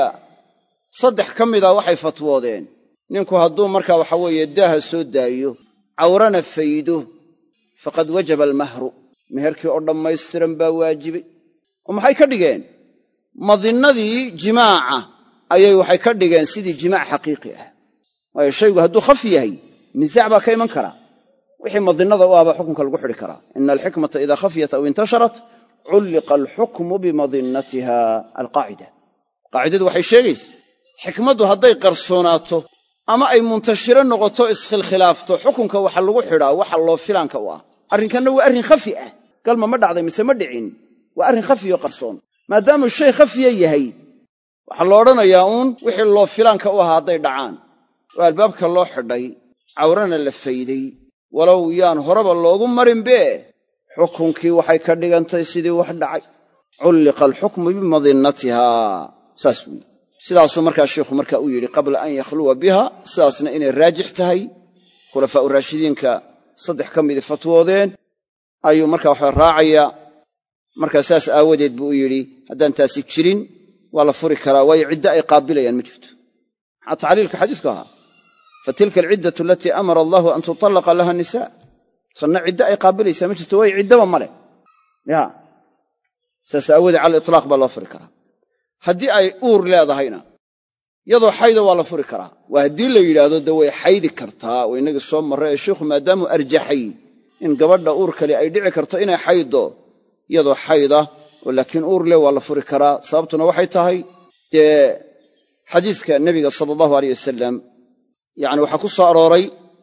3 ka mida waxay fatwoodeen ninku hadduu markaa waxa weeye daaha soo daayo cawrana faydo faqad wajaba almahru meherkii oo dhammaystiran baa waajibay oo maxay ka dhigeen madinnadii jimaaca ayay waxay ka dhigeen sidii jimaac xaqiiqi ah waayo shaygu hadduu khafi yahay nisaac baa ka iman karaa wixii madinnada u ahbaa xukunka lagu xidhi karaa ina alxikmata idaa khafiyat aw intasharat culliqa alxukmu bimadinnatiha alqaacida qaacidadu waxay sheegaysa xikmaddu hadday qarsoonaato ama ay muntashiro noqoto iskhilkhilaafto xukunka waxa lagu xidhaa waxa loo filaanka u ah arrinkanna waa arrin khafi ah galma ma dhacday mise ma dhicin waa arrin khafiyo qarsoon maadaamuu shay khafiya yahay waxaa lo odhanayaa uun wixii loo filaanka u ahaa hadday dhacaan oo albaabka loo xidhay cawrana la fayday walow yaan horeba loogu marinbe xukunkii waxay ka dhigantay sidii wax dhacay culliqa alxukmu bimadinnatiha saas weyi sidaasuu markaa sheikhu markaa u yidhi qabla an yakhluwa biha sidaasna inay raajix tahay khulafaa'u raashidiinka 3 ka midii fatwoodeen ayuu markaa waxa raacayaa markaa saas aawadeed buu u yidhi haddaan taasi jirin waa la furi karaa waayo ciddo ay qaabilayaan ma jirto maxaa tacliilka xadiisku ahaa fatilka alciddatu alatii amara allahu an tutallaqa laha nisaa tanna ciddo ay qaabilaysaa ma jirto way ciddaba male ya saas aawoodee cala itlaaq baa loo furi karaa haddii ay uur leedahayna iyadoo xayda waa la furi karaa waa haddii la yidhaahdo de way xaydi kartaa oo inagii soo marray ee sheikhu maadaamuu arjaxay in gabadha uur kale ay dhici karto inay xaydo iyadoo xayda oo laakiin uur leh waa la furi karaa sababtuna waxay tahay dee xadiiska nebiga sala allahu aleyh wasalam yacni waxaa ku soo arooray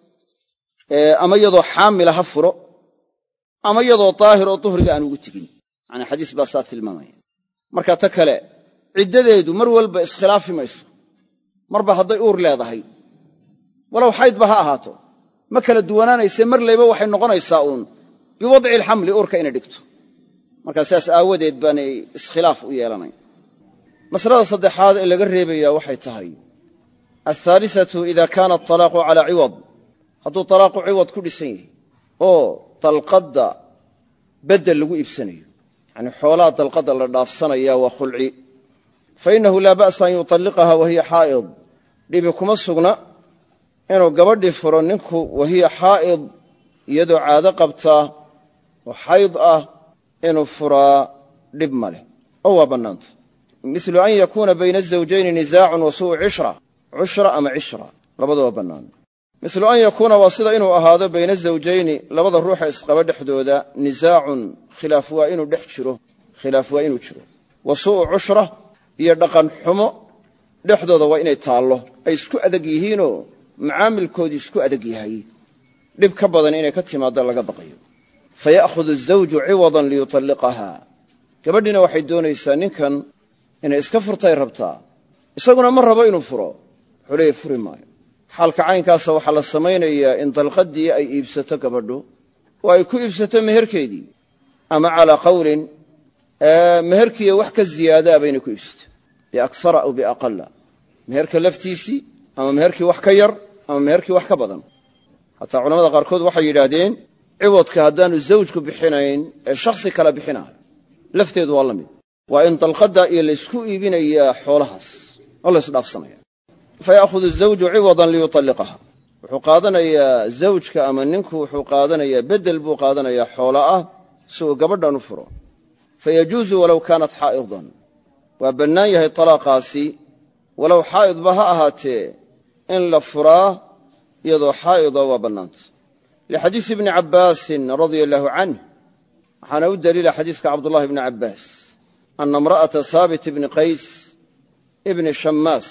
ama iyadoo xaamila ha furo ama iyadoo daahir oo duhriga aan ugu tegin yacni xadiis baa saa tilmaamaya marka ta kale ciddadeedu mar walba iskhilaafi mayso marba hadday uur leedahay walow xaydba ha ahaato ma kala duwanaanayse mar layba waxay noqonaysaa uun biwadci alxamli uurka inay dhigto markaa sidaas aawadeed baanay iskhilaaf u yeelanayn masalada saddexaad ee laga reebayaa waxay tahay althaalisatu ida kaana atalaaqu calaa ciwad hadduu talaaqu ciwad ku dhisan yahay oo dalqadda beddel lagu iibsanayo yacnii xoolaha dalqadda la dhaafsanaya waa khulci fa innahu laa ba'sa an yutalliqaha wahiya xaa'id dhibi kuma sugna inuu gabadhii furo ninku wahiya xaa'id iyadoo caado qabtaa oo xayd ah inuu furaa dhib ma leh oo waa bannaanta milu an yakuuna bayna azawjayni nisaacun wa su'u cushra ama cishra labada waa bannaan milu an yakuuna waa sida inuu ahaado bayna zawjayni labada ruuxa isqaba dhexdooda nisaacun khilaaf waa inuu jiro wa su'u cushra iyo dhaqan xumo dhexdooda waa inay taallo ay isku adag yihiinoo macaamilkoodii isku adag yahay dhib ka badan inay ka timaaddo laga baqayo faya'khudu azawju ciwadan liyutalliqaha gabadhiina waxay doonaysaa ninkan inay iska furtay rabtaa isaguna ma rabo inuu furo wuxuu leeyahy furi maayo xaalka caynkaasa waxaa la samaynayaa in dalqaddii ay iibsato gabadhu oo ay ku iibsato meherkeedii ama calaa qawlin meherkiiyo wax ka ziyaadaa bayna ku iibsato biaksara aw biaqala meherka laftiisii ama meherkii wax ka yar ama meherkii wax ka badan hataa culamada qaarkood waxay yidhaahdeen ciwadka haddaanu zawjku bixinayn ee shakhsi kala bixinaayo lafteedu waa la mid waa in dalqadda iyo laysku iibinayaa xoolahaas oo laysdhaafsanaya faya'khudu azawju ciwadan liyutalliqaha wuxuu qaadanayaa zawjka ama ninku wuxuu qaadanayaa beddel buu qaadanayaa xoola ah si uu gabadhan u furo fayajuusu walow kaanat xaa'idan waa bannaan yahay talaaqaasi walow xaa'idba ha ahaatee in la furaa iyadoo xaa'ida waa bannaanta lixadiisi ibni cabbaasin radia allaahu canh waxaana u daliila xadiiska cabdullahi bni cabbaas ana imra'ata haabit ibni qays ibni shammaas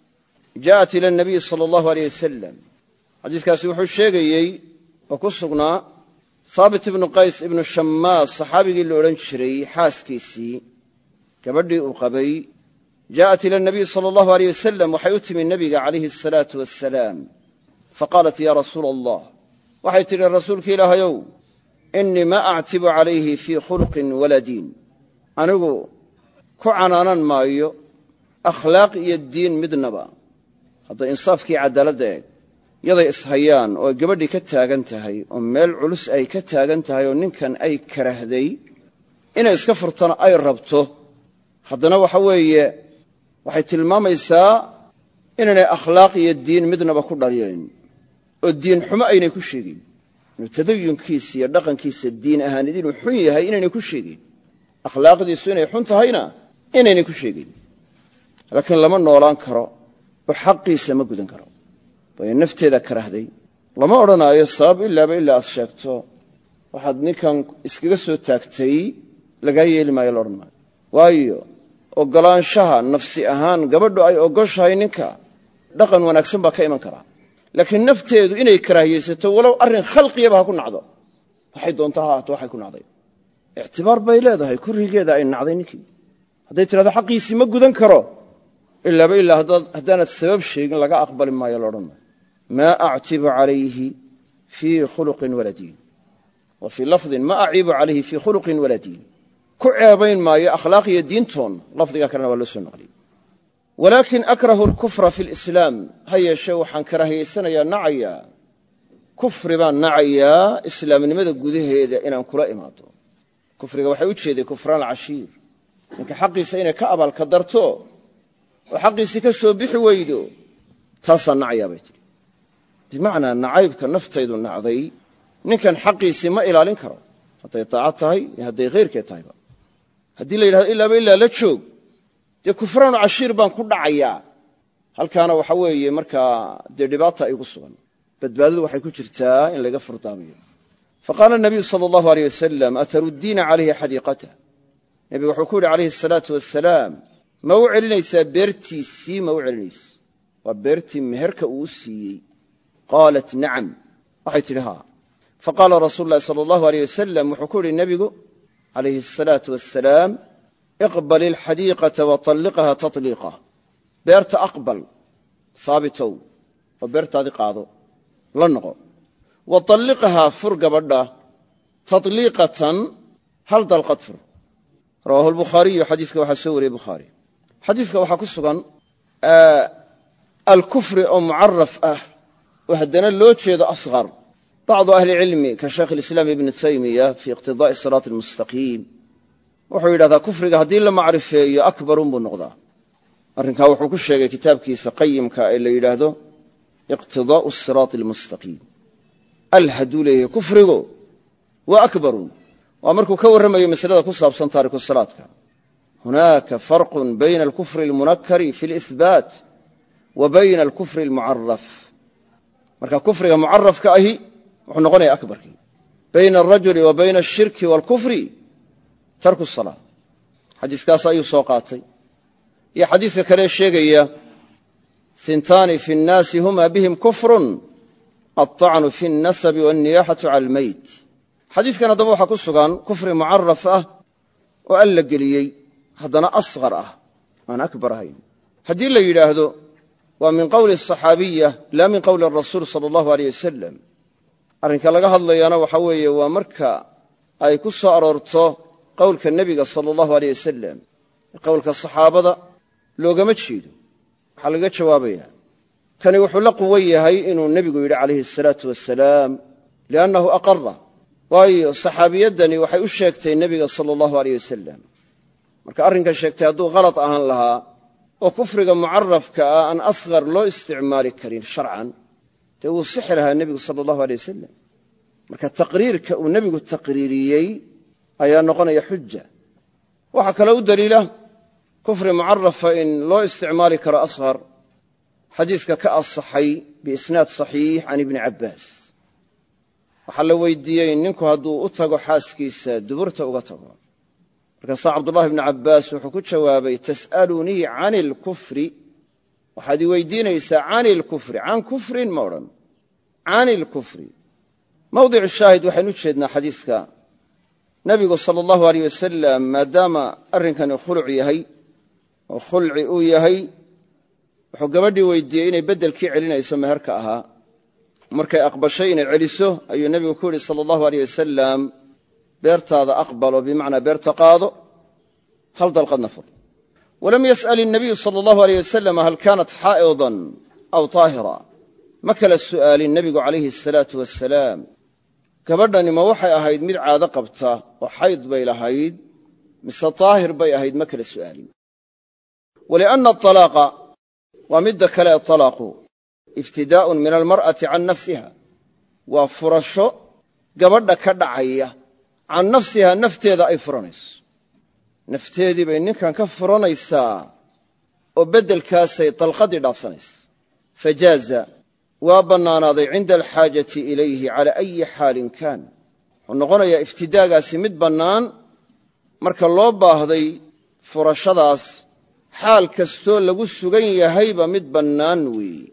jaءat ila اnabiyi salى اllahu aleyh wasalam xadiiskaasi wuxuu sheegayey oo ku sugnaa haabit ibnu qays ibnu shammaas saxaabigii la odhan jiray xaaskiisii gabadhii uu qabay jaءat ila اnabiyi salى اllahu aleyh wasalam waxay u timi nebiga calayhi الsalaatu wassalaam faqaalat ya rasuula allah waxay tidhi rasuulki ilaahayow inii ma actibu calayhi fii khuluqin walaa diin anigu ku canaanan maayo akhlaaq iyo diin midnaba hadda insaafkii cadaaladda eeg yaday ishayaan oo ay gabadhii ka taagan tahay oo meel culus ay ka taagan tahay oo ninkan ay karahday inay iska furtana ay rabto haddana waxa weeye waxay tilmaamaysaa inaynay akhlaaq iyo diin midnaba ku dhaliilin oo diin xumo aynay ku sheegin inuu tadayunkiisa iyo dhaqankiisa diin ahaanid inuu xun yahay inaynay ku sheegin akhlaaqdiisu inay xun tahayna inaynay ku sheegin laakiin lama noolaan karo oo xaqiisa ma gudan karo waayo nafteeda karahday lama odhanaayo sabab ilaaba ilaa aad sheegto waxaad ninkan iskaga soo taagtay lagaa yeeli maayo la odhan maayo waayo oggolaanshaha nafsi ahaan gabadhu ay ogoshahay ninka dhaqan wanaagsan baa ka iman karaa laakiin nafteedu inay karaahiyeysato walow arrin khalqiyaba ha ku nacdo waxay doonta ha ahaato waxay ku nacday ictibaar bay leedahay kurigeeda ay nacday ninkii hadday tidhahdo xaqiisii ma gudan karo ilaaba ilaa haddaanad sabab sheegin laga aqbali maayo la odhan maayo maa actibu calayhi fii khuluqin walaa diin wa fii lafdin ma aciibu calayhi fii khuluqin walaa diin ku ceebayn maayo akhlaaq iyo diintoonna lafdiga kalena waa loo soo naqliyey walaakin akrahu alkufra fi lislaam ha yeeshee waxaan karaahiyaysanayaa nacayaa kufri baan nacayaa islaamnimada gudaheeda inaan kula imaado kufriga waxay u jeeday kufraan alcashiir ninka xaqiisa inay ka abaalka darto oo xaqiisii ka soo bixi weydo taasaan nacayaa bay tidhi bimacnaa nacaybka naftaydu nacday ninkan xaqiisii ma ilaalin karo hadday taacad tahay iyo hadday khayrkeed tahayba haddii la yidhahdo ilaaba ilaa la joog dee kufraanu cashiir baan ku dhacayaa halkaana waxa weeye markaa dee dhibaata igu sugan badbaadadu waxay ku jirtaa in laga furdaamiyo faqaala nabiyu sala allahu aleyh wasalam ataruddiina calayhi xadiiqatah nebigu wuxuu ku yidhi calayhi asalaatu wasalaam ma u celinaysaa beertiisii ma u celinaysa waa beertii meherka uu siiyey qaalat nacam waxay tidhi haa faqaala rasuulu llahi sala allahu aleyh wasalam wuxuu ku yidhi nebigu calayhi asalaatu wasalaam iqbal ilxadiiqata watalliqaha tatliiqa beerta aqbal haabitow oo beertaadii qaado la noqo watalliqahaa fur gabadha tatliiqatan hal dalqad fur rawaahu albukhaariyu xadiiska waxaa soo wariyey bukhaari xadiiska waxaa ku sugan alkufri oo mucaraf ah oo haddana loo jeedo asqar bacdu ahlicilmi ka shaykh alislaam ibni taymiya fii iqtidaa'i siraati almustaqiim wuxuu yidhahdaa kufriga haddii la macrifeeyo akbarun buu noqdaa arrinkaa wuxuu ku sheegay kitaabkiisa qayimka ee la yidhaahdo iqtidaa'u siraati almustaqiim al hadduu leeyahay kufrigu waa akbarun waa markuu ka warramayo masalada ku saabsan taariku salaadka hunaaka farqun bayna alkufri almunakari fi alihbaat wa bayna alkufri almucaraf marka kufriga mucarafka ahi wuxuu noqonaya akbarkii bayna alrajuli wa bayna alshirki waalkufri tarku salaa xadiiskaas ayuu soo qaatay iyo xadiiska kale sheegaya hintaani fi nnaasi huma bihim kufrun alطacnu fi اnnasabi wاlniyaxatu cala almeyt xadiiskan haddaba waxaa ku sugan kufri mucaraf ah oo alla geliyey haddana asqar ah aan akbar ahayn haddii la yidhaahdo waa min qowli asaxaabiya laa min qowli arasuul sala allahu aleyh wasalam arrinka laga hadlayana waxa weeye waa marka ay ku soo aroorto qowlka nebiga sala allahu aleyh wasalam qowlka saxaabada loogama jeedo waxaa laga jawaabayaa kani wuxuu la quwan yahay inuu nebigu yidhi calayhi asalaatu wasalaam liannahu aqara waayo saxaabiyaddani waxay u sheegtay nebiga sala allahu aleyh wasalam marka arrinka sheegtay hadduu khalad ahaan lahaa oo kufriga mucarafka ah aan asqar loo isticmaali karin sharcan dee wuu sixi lahaa nebigu sala allahu aleyh wasalam marka taqriirka uu nebigu taqriiriyey ayaa noqonaya xuja waxaa kaloo u daliila kufri mucarafa in loo isticmaali karo asqar xadiiska ka asaxay biisnaad saxiix can ibni cabbaas waxaa la weydiiyey ninku hadduu u tago xaaskiisa duburta uga tago markaasaa cabdullahi bni cabbaas wuxuu ku jawaabay tas'alunii cani ilkufri waxaad i weydiinaysaa cani ilkufri can kufrin ma odhan cani ilkufri mawdicu shaahid waxaynu u jeednaa xadiiska nebigu sala allahu aleyh wasalam maadaama arrinkani khuluc yahay oo khulci uu yahay wuxuu gabadhii weydiiyey inay beddelkii celinayso meherka ahaa markay aqbashay inay celiso ayuu nebigu ku yidhi sala allahu aleyh wasalam beertaada aqbalo bimacnaa beerta qaado hal dalqadna fur walam yas'al innabiyu sala allahu aleyh wasalam hal kaanat xaa'idan aw taahira ma kala su'aalin nebigu calayhi asalaatu wasalaam gabadhani ma waxay ahayd mid caado qabta oo xayd bay lahayd mise taahir bay ahayd ma kala su'aalin walianna atalaaqa waa midda kale ee talaaqu iftidaa'un min almar'ati can nafsiha waa furasho gabadha ka dhacaya can nafsiha nafteeda ay furanayso nafteedii bay ninkan ka furanaysaa oo beddelkaasay dalqadii dhaafsanaysa fajaaza waa bannaanaaday cinda alxaajati ilayhi cala ayi xaalin kaan wuxuu noqonayaa iftidaagaasi mid bannaan marka loo baahday furashadaas xaal kastoo lagu sugan yahayba mid bannaan weeye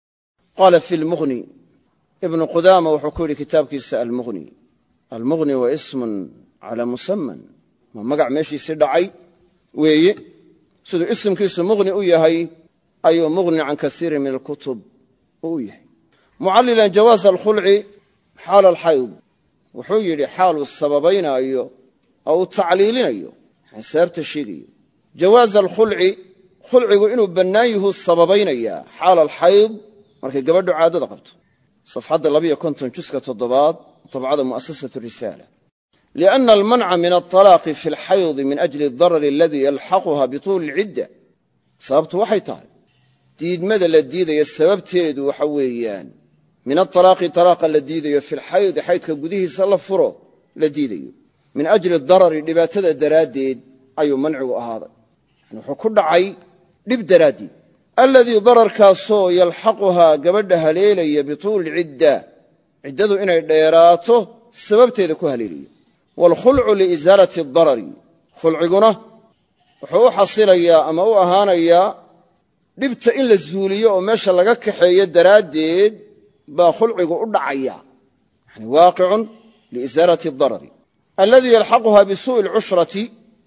qaala fi lmughni ibnu qudaama wuxuu ku yidhi kitaabkiisa almughni almughni waa ismun calaa musaman waa magac meeshiisii dhacay weeye siduu isimkiisu mughni u yahay ayuu mughni can kasiirin min alkutub u yahay mucallilan jawaasa alkhulci xaala alxayd wuxuu yidhi xaaluu sababaynaayo oo uu tacliilinayo sababta sheegayo jawaaza alkhulci khulcigu inuu bannaan yuhuu sababaynayaa xaala alxayd markay gabadhu caadada qabto safxadda 250 juska 7 طبعة مؤسسة الرسالة لأن المنع من الطلاق في الحيض من أجل الضرر الذي يلحقها بطول العدة sababtu waxay tahay diidmada la diidaya sababteedu waxa weeyaan min aطalaaqi talaaqa la diidayo fi lxaydi xaydka gudihiisa la furo la diidayo min ajli darari dhibaatada daraaddeed ayuu mancigu ahaaday yani wuxuu ku dhacay dhib daraaddeed aladii dararkaasoo yalxaquhaa gabadha haleelaya bituuli cidda ciddadu inay dheeraato sababteeda ku haleelaya waalkhulcu liisaalati darari khulciguna wuxuu u xasilayaa ama u ahaanayaa dhibta in la zuuliyo oo meesha laga kaxeeyo daraaddeed baa khulcigu u dhacaya yani waaqicun liisaalati darari aladii yalxaquhaa bisuu'i alcushrati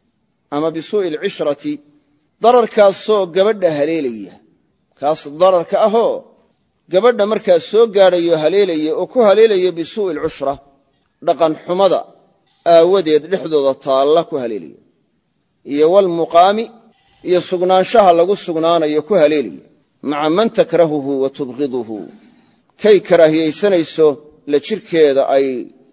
ama bisuu'i alcishrati dararkaasoo gabadha haleelaya kaas dararka ahoo gabadha markaa soo gaadhayo haleelaya oo ku haleelaya bisuu'i alcushra dhaqan xumada aawadeed dhexdooda taalla ku haleelaya iyo walmuqaami iyo sugnaanshaha lagu sugnaanayo ku haleelaya maca man takrahuhu wa tubghiduhu kay karaahiyaysanayso la jirkeeda ay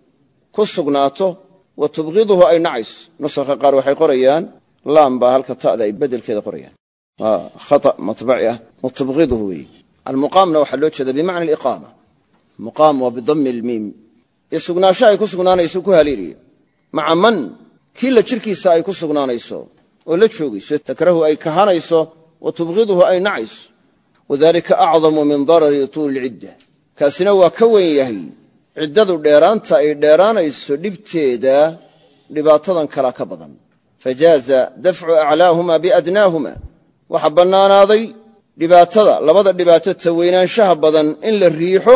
ku sugnaato wa tubghiduhu ay nacayso nusakha qaar waxay qorayaan laam baa halka ta'da ay bedelkeeda qorayaan waa khata matbaci ah wa tubghiduhu weeye almuqaamna waxaa loo jeeda bimacna aliqaama muqaam waa bidammi almiim iyo sugnaanshaha ay ku sugnaanayso ku haleelaya maca man kii la jirkiisa ay ku sugnaanayso oo la joogayso takrahu ay kahanayso wa tubghiduhu ay nacayso wadalika acdamu min darari tuuli cidda kaasina waa ka weyn yahay ciddadu dheeraanta ay dheeraanayso dhibteeda dhibaatadan kala ka badan fajaaza dafcu aclaahuma biadnaahuma waxa bannaanaaday dhibaatada labada dhibaato taweynaanshaha badan in la riixo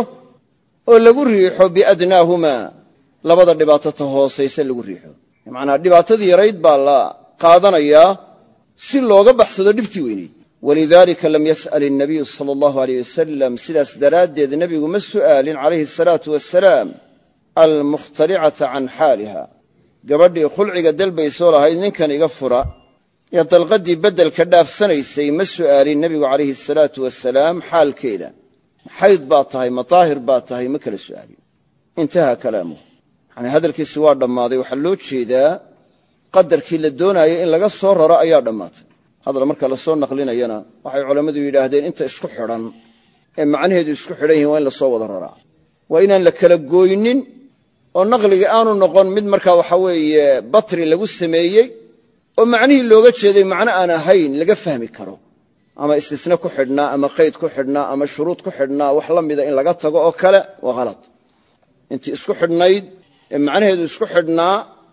oo lagu riixo biadnaahuma labada dhibaato ta hoosaysa lagu riixo macnaa dhibaatadii yarayd baa la qaadanayaa si looga baxsado dhibtii weynayd walidaalika lam yas'al الnabiyu sala allahu aleyh wasalam sidaas daraaddeed nebigu ma su'aalin calayhi asalaatu wassalaam almukhtalicata can xaaliha gabadhii khulciga dalbaysoo lahayd ninkan iga fura ee dalqaddii beddelka dhaafsanaysay ma su'aalin nebigu calayhi asalaatu wasalaam xaalkeeda xayd baa tahay mataahir baa tahay ma kala su'aalin intahaa kalaamuhu yani hadalkiisi waa dhammaaday waxaa loo jeedaa qadarkii la doonaayo in laga soo raro ayaa dhammaatay hadal marka la soo naqlinayana waxay culammadu yidhaahdeen inta isku xidhan ee macnaheedu isku xidhan yihiin waa in la soo wada raraa waa inaan la kala gooynin oo naqliga aanu noqon mid markaa waxa weeye batri lagu sameeyey oo macnihii looga jeeday macno aan ahayn laga fahmi karo ama istisna ku xidhnaa ama qayd ku xidhnaa ama shuruud ku xidhnaa wax la mida in laga tago oo kale waa khalad intii isku xidhnayd ee macnaheedu isku xidhnaa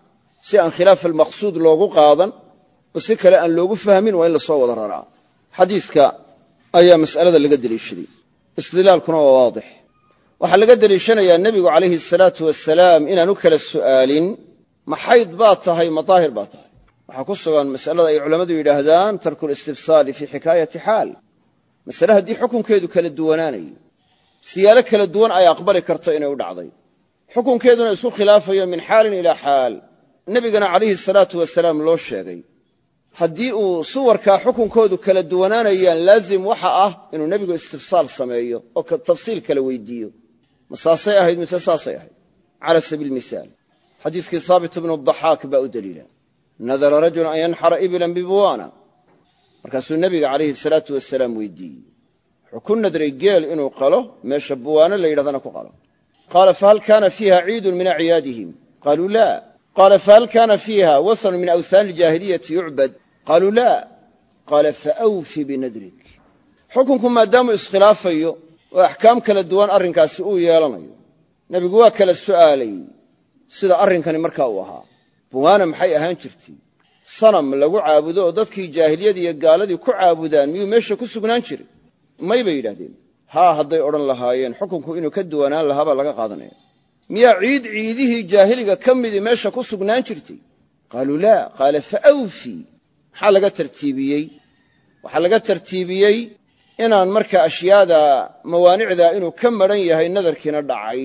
si aan khilaaf almaqsuud loogu qaadan oo si kale aan loogu fahmin waa in la soo wada raraa xadiidka ayaa mas'alada laga deliishaday istidlaalkuna waa waadix waxaa laga deliishanayaa nebigu calayhi asalaatu wasalaam inaan u kala su'aalin ma xayd baa tahay ma daahir baa tahay waxaa ku sugan mas'alada ay culammadu yidhaahdaan tarku listibsaali fii xikaayati xaal masale haddii xukunkeedu kala duwanaanayo siyaalo kala duwan ay aqbali karto inay u dhacday xukunkeeduna isku khilaafayo min xaalin ilaa xaal nebigana calayhi asalaatu wasalaam loo sheegay haddii uu suwarkaa xukunkoodu kala duwanaanayaan laazim waxa ah inuu nebigu istifsaal sameeyo oo tafsiil kala weydiiyo ma saasay ahayd mise saasay ahayd cala sabiil misaal xadiiskii saabit bnu daxaak baa u daliila nadara rajulu an yanxara ibilan bibuwaana markaasuu nebiga calayhi asalaatu wasalaam weydiiyey wuxuu ku nadray geel inuu qalo meesha buwaano la yidhahdana ku qalo qaala fahal kaana fiiha ciidun min acyaadihim qaaluu la qaala fahal kaana fiiha wasanun min awhaani iljaahiliyati yucbad qaaluu la qaala faawfi binadrik xukunku maadaamuu iskhilaafayo oo axkaam kala duwan arrinkaasi uu yeelanayo nebigu waa kala su'aalay sida arrinkani markaa uu ahaa buwaana maxay ahaan jirtay sanam lagu caabudo oo dadkii jaahiliyadii iyo gaaladii ku caabudaan miyuu meesha ku sugnaan jiray may bay yidhahdeen haa hadday odhan lahaayeen xukunku inuu ka duwanaan lahaa baa laga qaadanaya miyaa ciidihii jaahiliga ka midii meesha ku sugnaan jirtay qaaluu laa qaala faawfii maxaa laga tartiibiyey waxaa laga tartiibiyey inaan markaa ashyaada mawaanicda inuu ka madhan yahay nadarkiina dhacay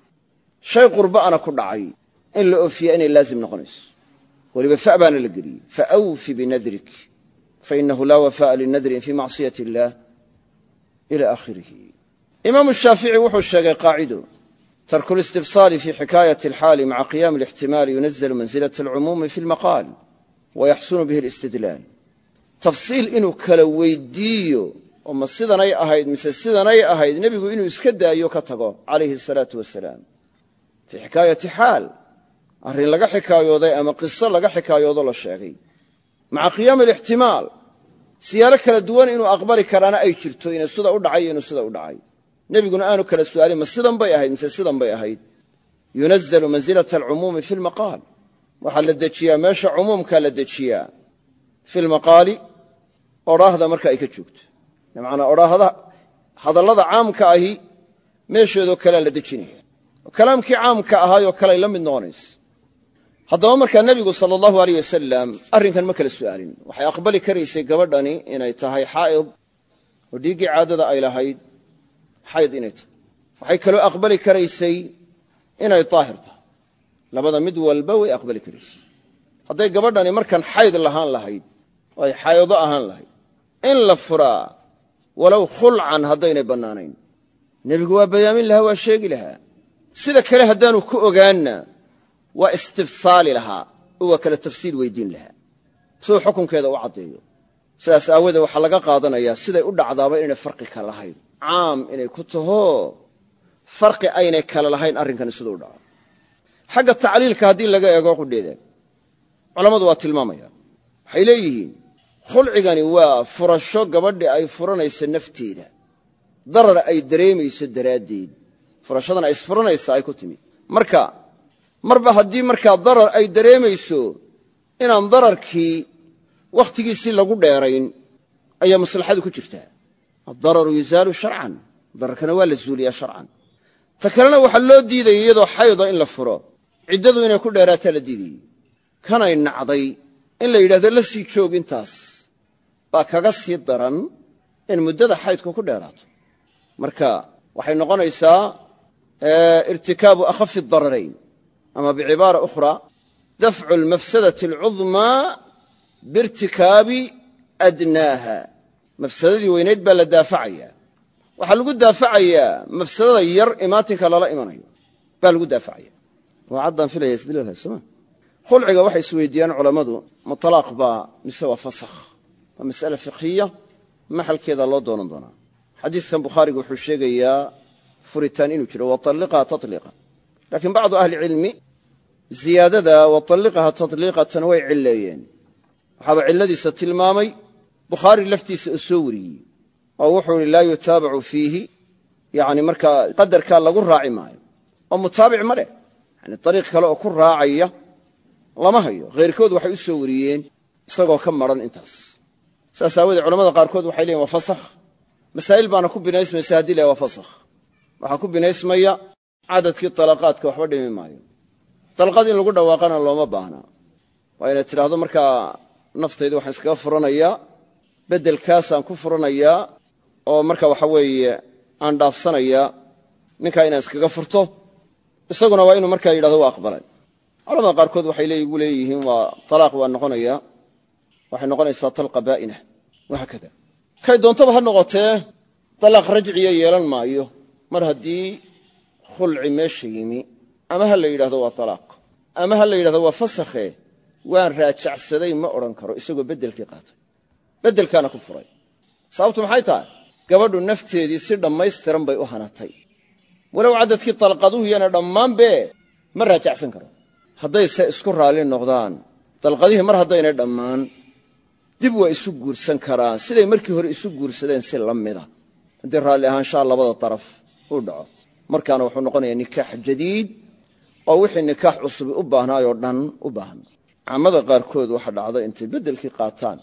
shay qurba'ana ku dhacay in la oofiya inay laazim noqonayso weliba fa baana la geliyey faawfi binadrik fainahu laa wafaa'a linadrin fii macsiyati illaah ila aakhirihi imaamu shaafici wuxuu sheegay qaacido tarku listibsaali fii xikaayati alxaali maca qiyaami alixtimaali yunazalu mansilata alcumuumi fi lmaqaal wayaxsunu bihi alistidlaal tafsiil inuu kala weydiiyo oo ma sidanay ahayd mise sidanay ahayd nebigu inuu iska daayo ka tago calayhi salaatu wasalaam fii xikaayati xaal arrin laga xikaayooday ama qiso laga xikaayoodo la sheegay maca qiyaami alixtimaal siyaalo kala duwan inuu aqbali karaana ay jirto inay sida u dhacay iyo inuu sida u dhacay nebiguna aanu kala su'aalin ma sidan bay ahayd mise sidan bay ahayd yunazalu mansilata alcumuumi fi lmaqaal waxaa la dejiyaa meesha cumuumkaa la dejiyaa fi lmaqaali odhaahda marka ay ka joogto bimacnaa odhaahda hadallada caamka ahi meeshoodoo kalea la dejinaya oo kalaamkii caamka ahaayoo kaley la mid noqonayso haddaba markaa nebigu sala allahu aleyh wasalam arrinkan ma kala su'aalin waxay aqbali karaysay gabadhani inay tahay xaa'id oo dhiiggii caadada ay lahayd xayd inay tahay waxay kaloo aqbali karaysay inay daahir tahay labada mid walba way aqbali karaysay hadday gabadhani markan xayd lahaan lahayd oo ay xaydo ahaan lahayd in la furaa walow khulcan haddaynay bannaanayn nebigu waa bayaamin lahaa waa sheegi lahaa sida kale haddaanu ku ogaanna waa istifsaali lahaa oo waa kala tafsiil weydiin lahaa siduu xukunkeeda u caddeeyo sidaas aawoodee waxaa laga qaadanayaa siday u dhacdaaba inaynay farqi kala lahayn caam inay ku taho farqi aynay kala lahayn arrinkani siduu u dhaco xagga tacliilka haddii laga eego qudheeda culammadu waa tilmaamayaan waxay leeyihiin khulcigani waa furasho gabadhi ay furanayso nafteeda darar ay dareemayso daraaddeed furashadan ay isfuranaysa ay ku timid marka marba haddii markaa darar ay dareemayso inaan dararkii wakhtigiisii lagu dheerayn ayaa maslaxadu ku jirtaa addararu yuzaalu sharcan dararkana waa la zuuliyaa sharcan ta kalena waxaa loo diidayay iyadoo xayda in la furo ciddadu inay ku dheeraataa la diidayey kanay nacday in la yidhahdo la sii joog intaas baa kaga sii daran in muddada xaydku ku dheeraato marka waxay noqonaysaa irtikaabu akhafi dararayn ama bicibaara ukhra dafcu almafsadati alcudmaa biirtikaabi adnaaha mafsadadii weynayd baa la daafacayaa waxaa lagu daafacayaa mafsadada yar imaatinka lala imanayo baa lagu daafacaya waa caddaan filaya isdilaalha sooma khulciga waxay isweydiiyaan culammadu ma talaaq baa mise waa fasakh waa mas'ale fiqhiya maxalkeeda loo doonan doonaa xadiidkan bukhaarigu wuxuu sheegayaa furitaan inuu jiro watalliqaha tatliiqa laakiin bacdu ahlicilmi ziyaadada watalliqaha tatliiqatan way cilleeyeen waxaaba cilladiisa tilmaamay bukhaari laftiisa oo soo wariyey oo wuxuu ihi laa yutaabacu fiihi yani markaa qadarkaa lagu raaci maayo oo mutaabic ma leh yani ariiq kale oo ku raacaya lama hayo khayrkood waxay u soo wariyeen isagoo ka maran intaas saas aawoodee culamada qaarkood waxay leeyiin waa fasakh masaa'il baana ku binaysmaysa haddii la waa fasakh waxaa ku binaysmaya cadadkii talaqaadka waxba dhimi maayo dalqad in lagu dhawaaqana looma baahna waa inay tidhaahdo markaa naftayda waxaan iskaga furanayaa beddelkaasaan ku furanayaa oo marka waxa weeye aan dhaafsanayaa ninkaa inaan iskaga furto isaguna waa inuu markaa yidhahdo waa aqbalay culamada qaarkood waxay igu leeyihiin waa talaaq waa noqonayaa waxay noqonaysaa talqa baa'ina wahaakada kay doontaba ha noqotee talaaq rajciya yeelan maayo mar haddii khulci meesha yimi ama ha la yidhahdo waa talaaq ama ha la yidhahdo waa fasakhe waan raajacsaday ma odhan karo isagoo beddelkii qaatay beddelkaana ku furay sababtu maxay tahay gabadhu nafteedii si dhammaystiran bay u hanatay walow caddadkii dalqaduhu yana dhammaanbe ma raajacsan karo haddayse isku raalli noqdaan dalqadihii mar haddaynay dhammaan dib waa isu guursan karaan siday markii hore isu guursadeen si la mida haddii raalli ahaanshaha labada daraf uu dhaco markaana wuxuu noqonayaa nikaax jadiid oo wixii nikaax cusubi u baahnaayoo dhan u baahan caamada qaarkood waxa dhacda intay beddelkii qaataan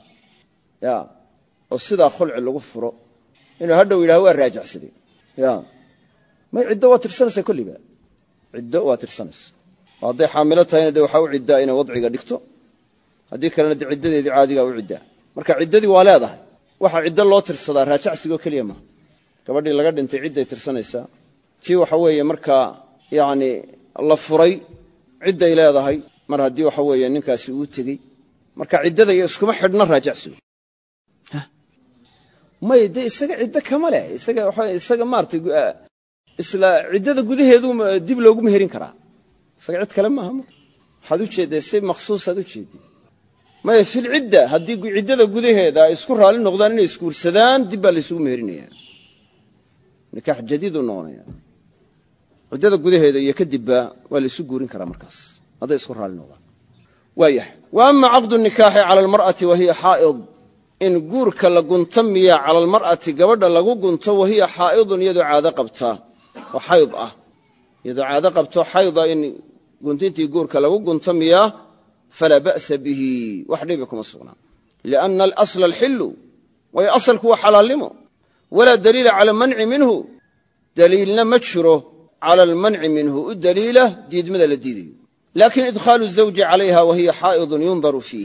ya oo sidaa khulci lagu furo inuu hadhow yidhaha waa raajacsaday ya may ciddo waa tirsanaysaa kolliba ciddo waa tirsanaysa oo hadday xaamilo tahayna dee waxaa u ciddaa inay wadciga dhigto haddii kalena dee ciddadeedii caadigaa u ciddaa marka ciddadii waa leedahay waxaa ciddo loo tirsadaa raajacsigoo keliya maaha gabadhii laga dhintay cidday tirsanaysaa tii waxa weeye markaa yacni la furay cidday leedahay mar haddii waxa weeye ninkaasi uu tegey marka ciddada iyo iskuma xidhna raajacsigo may dee isaga ciddo kama leh isaga maaratay isla ciddada gudaheedu dib looguma herin karaa isaga cid kale maaha waxaad u jeeddee si makhsuusaad u jeeddee ما في العدة هدي عدة قدهدا يسكر على النقدان يسكر سدان دبا ليسو مهرينيا نكاح جديد ونونيا عدة قدهدا يكدبا وليسو قورين كرا مركز هذا يسكر على النقدان ويح وأما عقد النكاح على المرأة وهي حائض إن قورك لقنتمية على المرأة قبل لقنت وهي حائض يدعى عادة قبتها وحيضة يدعى عادة قبتها حيضة إن قنتي قورك لقنتمية فلا بأس به وحدي بكم الصغنى لأن الأصل الحل ويأصل هو حلال ولا دليل على المنع منه دليلنا متشره على المنع منه الدليلة ديد ماذا لديده لكن إدخال الزوج عليها وهي حائض ينظر فيه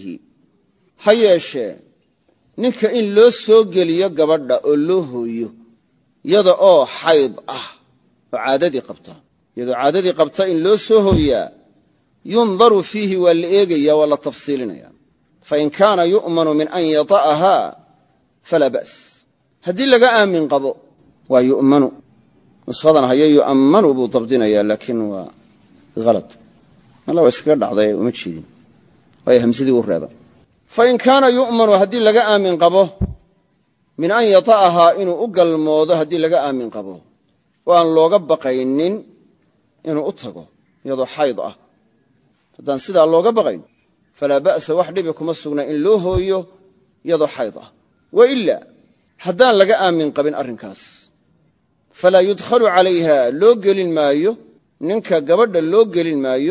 هيا الشيء نك إن لو سوغلي قبض أولوه يضع حيض وعادتي قبطة يضع عادتي قبطة إن لو سوهيا ينظر فيه والإيجي ولا تفصيلنا فإن كان يؤمن من أن يطأها فلا بأس هدي لقاء من قبو ويؤمن نصفضنا هيا يؤمن بطبدنا لكن غلط الله واسكر عضي ومتشيدين وهي همسدي والرابع فإن كان يؤمن هدي لقاء من قبو من أن يطأها إنه أقل موضة هدي لقاء من قبو وأن لو قبقينين إنه أطهقه يضع حيضة haddaan sidaa looga baqayn falaa ba'sa wax dhibi kuma sugna in loo hooyo yadoo xayd ah wa ilaa haddaan laga aamin qabin arrinkaas falaa yudkhalu calayha loo gelin maayo ninka gabadha loo gelin maayo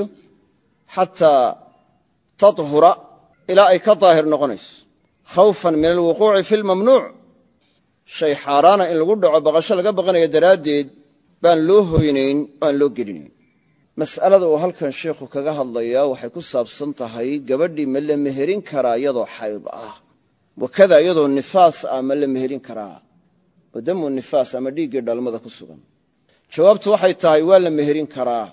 xataa tadhura ilaa ay ka daahir noqonayso khawfan min alwuquuci fi lmamnuuc shay xaaraana in lagu dhaco baqasho laga baqanayo daraaddeed baan loo hooynayn aan loo gelinayn mas'alada uu halkan sheekhu kaga hadlayaa waxay ku saabsan tahay gabadhii ma la meherin karaa iyadoo xayd ah wakada iyadoo nifaas ah ma la meherin karaa wadamu nifaas ama dhiiggii dhalmada ku sugan jawaabtu waxay tahay waa la meherin karaa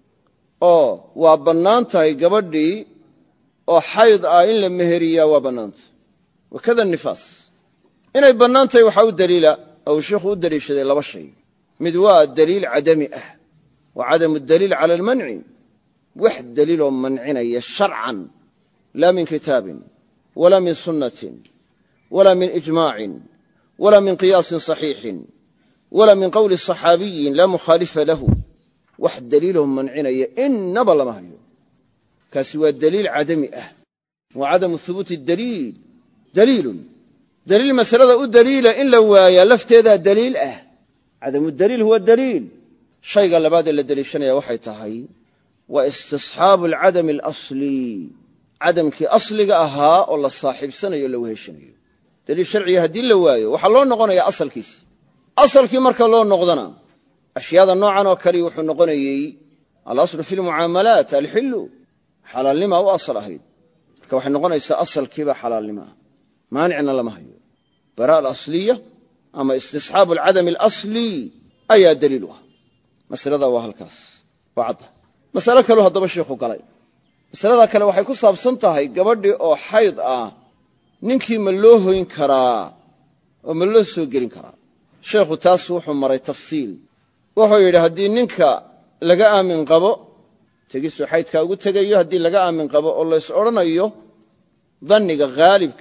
oo waa bannaan tahay gabadhii oo xayd ah in la meheriyaa waa bannaanta wakada nifaas inay bannaan tahay waxaa u daliila oo uu sheekhu u daliishaday laba shay mid waa daliil cadami ah وعدم الدليل على المنع واحد دليل منعنا شرعا لا من كتاب ولا من سنة ولا من إجماع ولا من قياس صحيح ولا من قول الصحابي لا مخالف له واحد دليل منعنا إن نبل ما هي كسوى الدليل عدم وعدم الثبوت الدليل دليل مسألة الدليل إن لو يلفت هذا دليل عدم الدليل هو الدليل شيء قال بعد اللي دليشنا وحي تهي واستصحاب العدم الأصلي عدم كي أصلي أها والله صاحب سنة يلو هيشني دليل شرعي هدي اللواية وحلون نقونا يا أصل كيس أصل كي مركا لون نقضنا أشياء النوع وكري وحن نقونا الأصل في المعاملات الحلو حلال لما هو أصل أهيد وحن نقونا يسا أصل كيبا حلال لما مانعنا لما هي براء الأصلية أما استصحاب العدم الأصلي أي دليلها مسألة وهالكاس بعضها مسألة كلها ضب الشيخ قلي مسألة كلها وحي كل صابسنتها قبردي أو حيض ننكي ملوه ينكرا وملوه سوقين كرا شيخ تاسوح مري تفصيل وحو يهدي ننكا لقاء من قبو تجيسو حيث كاقو تجيه هدي لقاء من قبو الله يسعرنا ايو ظنك غالب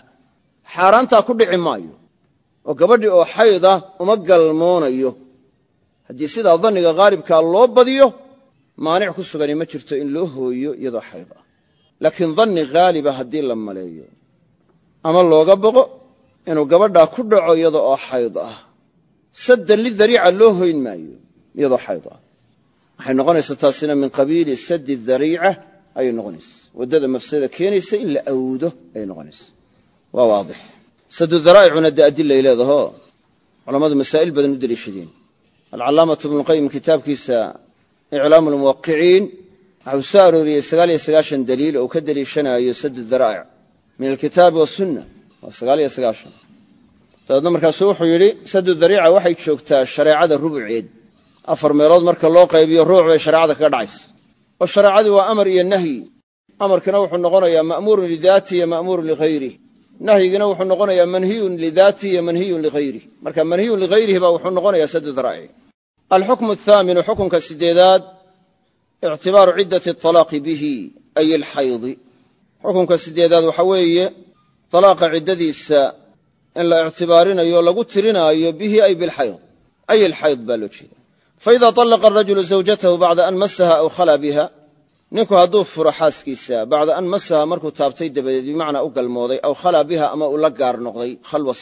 حارانتا كل عمايو وقبردي أو حيضة ومقل مون ايو haddii sidaa dhanniga qaalibkaa loo badiyo maanic ku sugani ma jirto in loo hooyo iyadoo xayd ah laakiin dhanni qaaliba haddii la maleeyo ama looga boqo inuu gabadhaa ku dhaco iyadoo oo xayd ah saddan lidariica loo hoyn maayo iyadoo xayd ah waxay noqonaysaa taasina min qabiili saddi dariica ayay noqonaysa waddada mafsada keenaysa in la awdo ayay noqonaysa waa waadix saddu daraa'icuna dee adilay leedaho culammadu masaa'il badan u deliishadeen العلامة ابن القيم كتاب كيسا إعلام الموقعين عوسار سقالي سقاشا دليل أو كدلي شنا يسد الذرائع من الكتاب والسنة وسقالي سقاشا تقدم مركز سوح يري سد الذريعة وحي شوكتا الشريعة الربع عيد أفر ميراد مركز الله قيبي الروع وشريعة كدعيس والشريعة هو أمر إيا النهي أمر كنوح النغنى يا مأمور لذاته يا مأمور لغيره نهي كنوح النغنى يا منهي لذاته يا منهي لغيره مركز منهي لغيره بوح النغنى يا سد الذرائع الحكم الثامن حكم كالسديداد اعتبار عدة الطلاق به أي الحيض xukunka sideedaad waxa weeye talaaqa ciddadiisa in la ictibaarinayo lagu tirinaayo bihi ay bilxayd ay alxayd baa loo jeeda faida طallaqa arajulu zawjatahu bacda an masaha aw khala biha ninku hadduu furo xaaskiisa bacda an masaha markuu taabtay dabadeed bimacnaa u galmooday aw khalaa biha ama uu la gaar noqday khalwa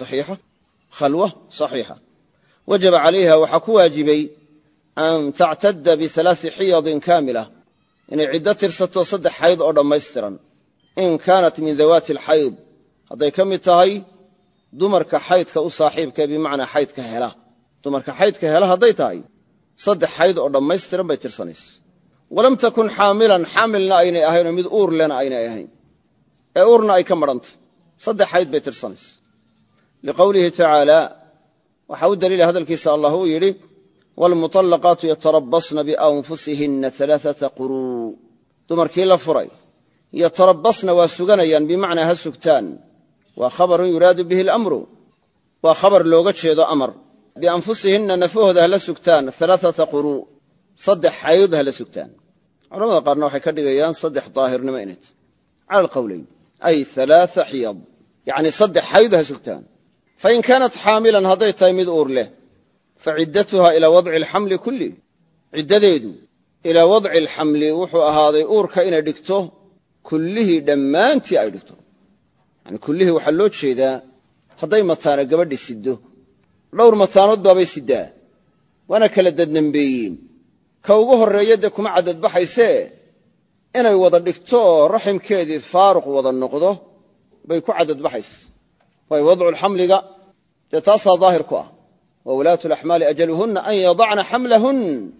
saxiixa wajaba calayha waxaa ku waajibay an tactadda bialaai xiyadin kaamila inay ciddo tirsato 3 xayd oo dhammaystiran in kaanat min dawaati alxayd hadday ka mid tahay dumarka xaydka u saaxiibka bimacnaa xaydka hela dumarka xaydka hela hadday tahay 3 xayd oo dhammaystiran bay tirsanaysa walam takun xaamilan xaamilna aynay ahaynoo mid uur lena aynay ahayn ee uurna ay ka madhantay 3 xayd bay tirsanaysa liqowlihi tacaala waxaa u daliila hadalkiisa allah uu yidhi waalmuطallaqaatu yatarabasna bianfusihinna 3 quruu dumarkii la furay yatarabasna waa suganayaan bimacnaa ha sugtaan waa khabarun yuraadu bihi alamru waa khabar looga jeedo amar bianfusihinna nafahooda hala sugtaan 3 quruu 3 xayd hala sugtaan culamada qaarna waxay ka dhigayaan 3 daahirnimo inay tahay cala alqowlayn ay 3 xiyad yacni 3 xayd ha sugtaan fain kaanat xaamilan hadday tahay mid uur leh faciddatuha ilaa wadci alxamli kulli ciddadeedu ilaa wadci alxamli wuxuu ahaaday uurka inay dhigto kullihii dhammaantii ay dhigto yani kullihii waxaa loo jeedaa hadday mataana gabadhi siddo dhowr mataanood baabay siddaa waana kala dadnambeeyeen ka ugu horreeya dee kuma caddadbaxaysee inay wada dhigto oo raximkeedii faaruq wada noqdo bay ku caddadbaxaysa waayo wadculxamliga dee taasaa daahir ku ah wa wulaatu alaxmaali ajaluhunna an yadacna xamlahun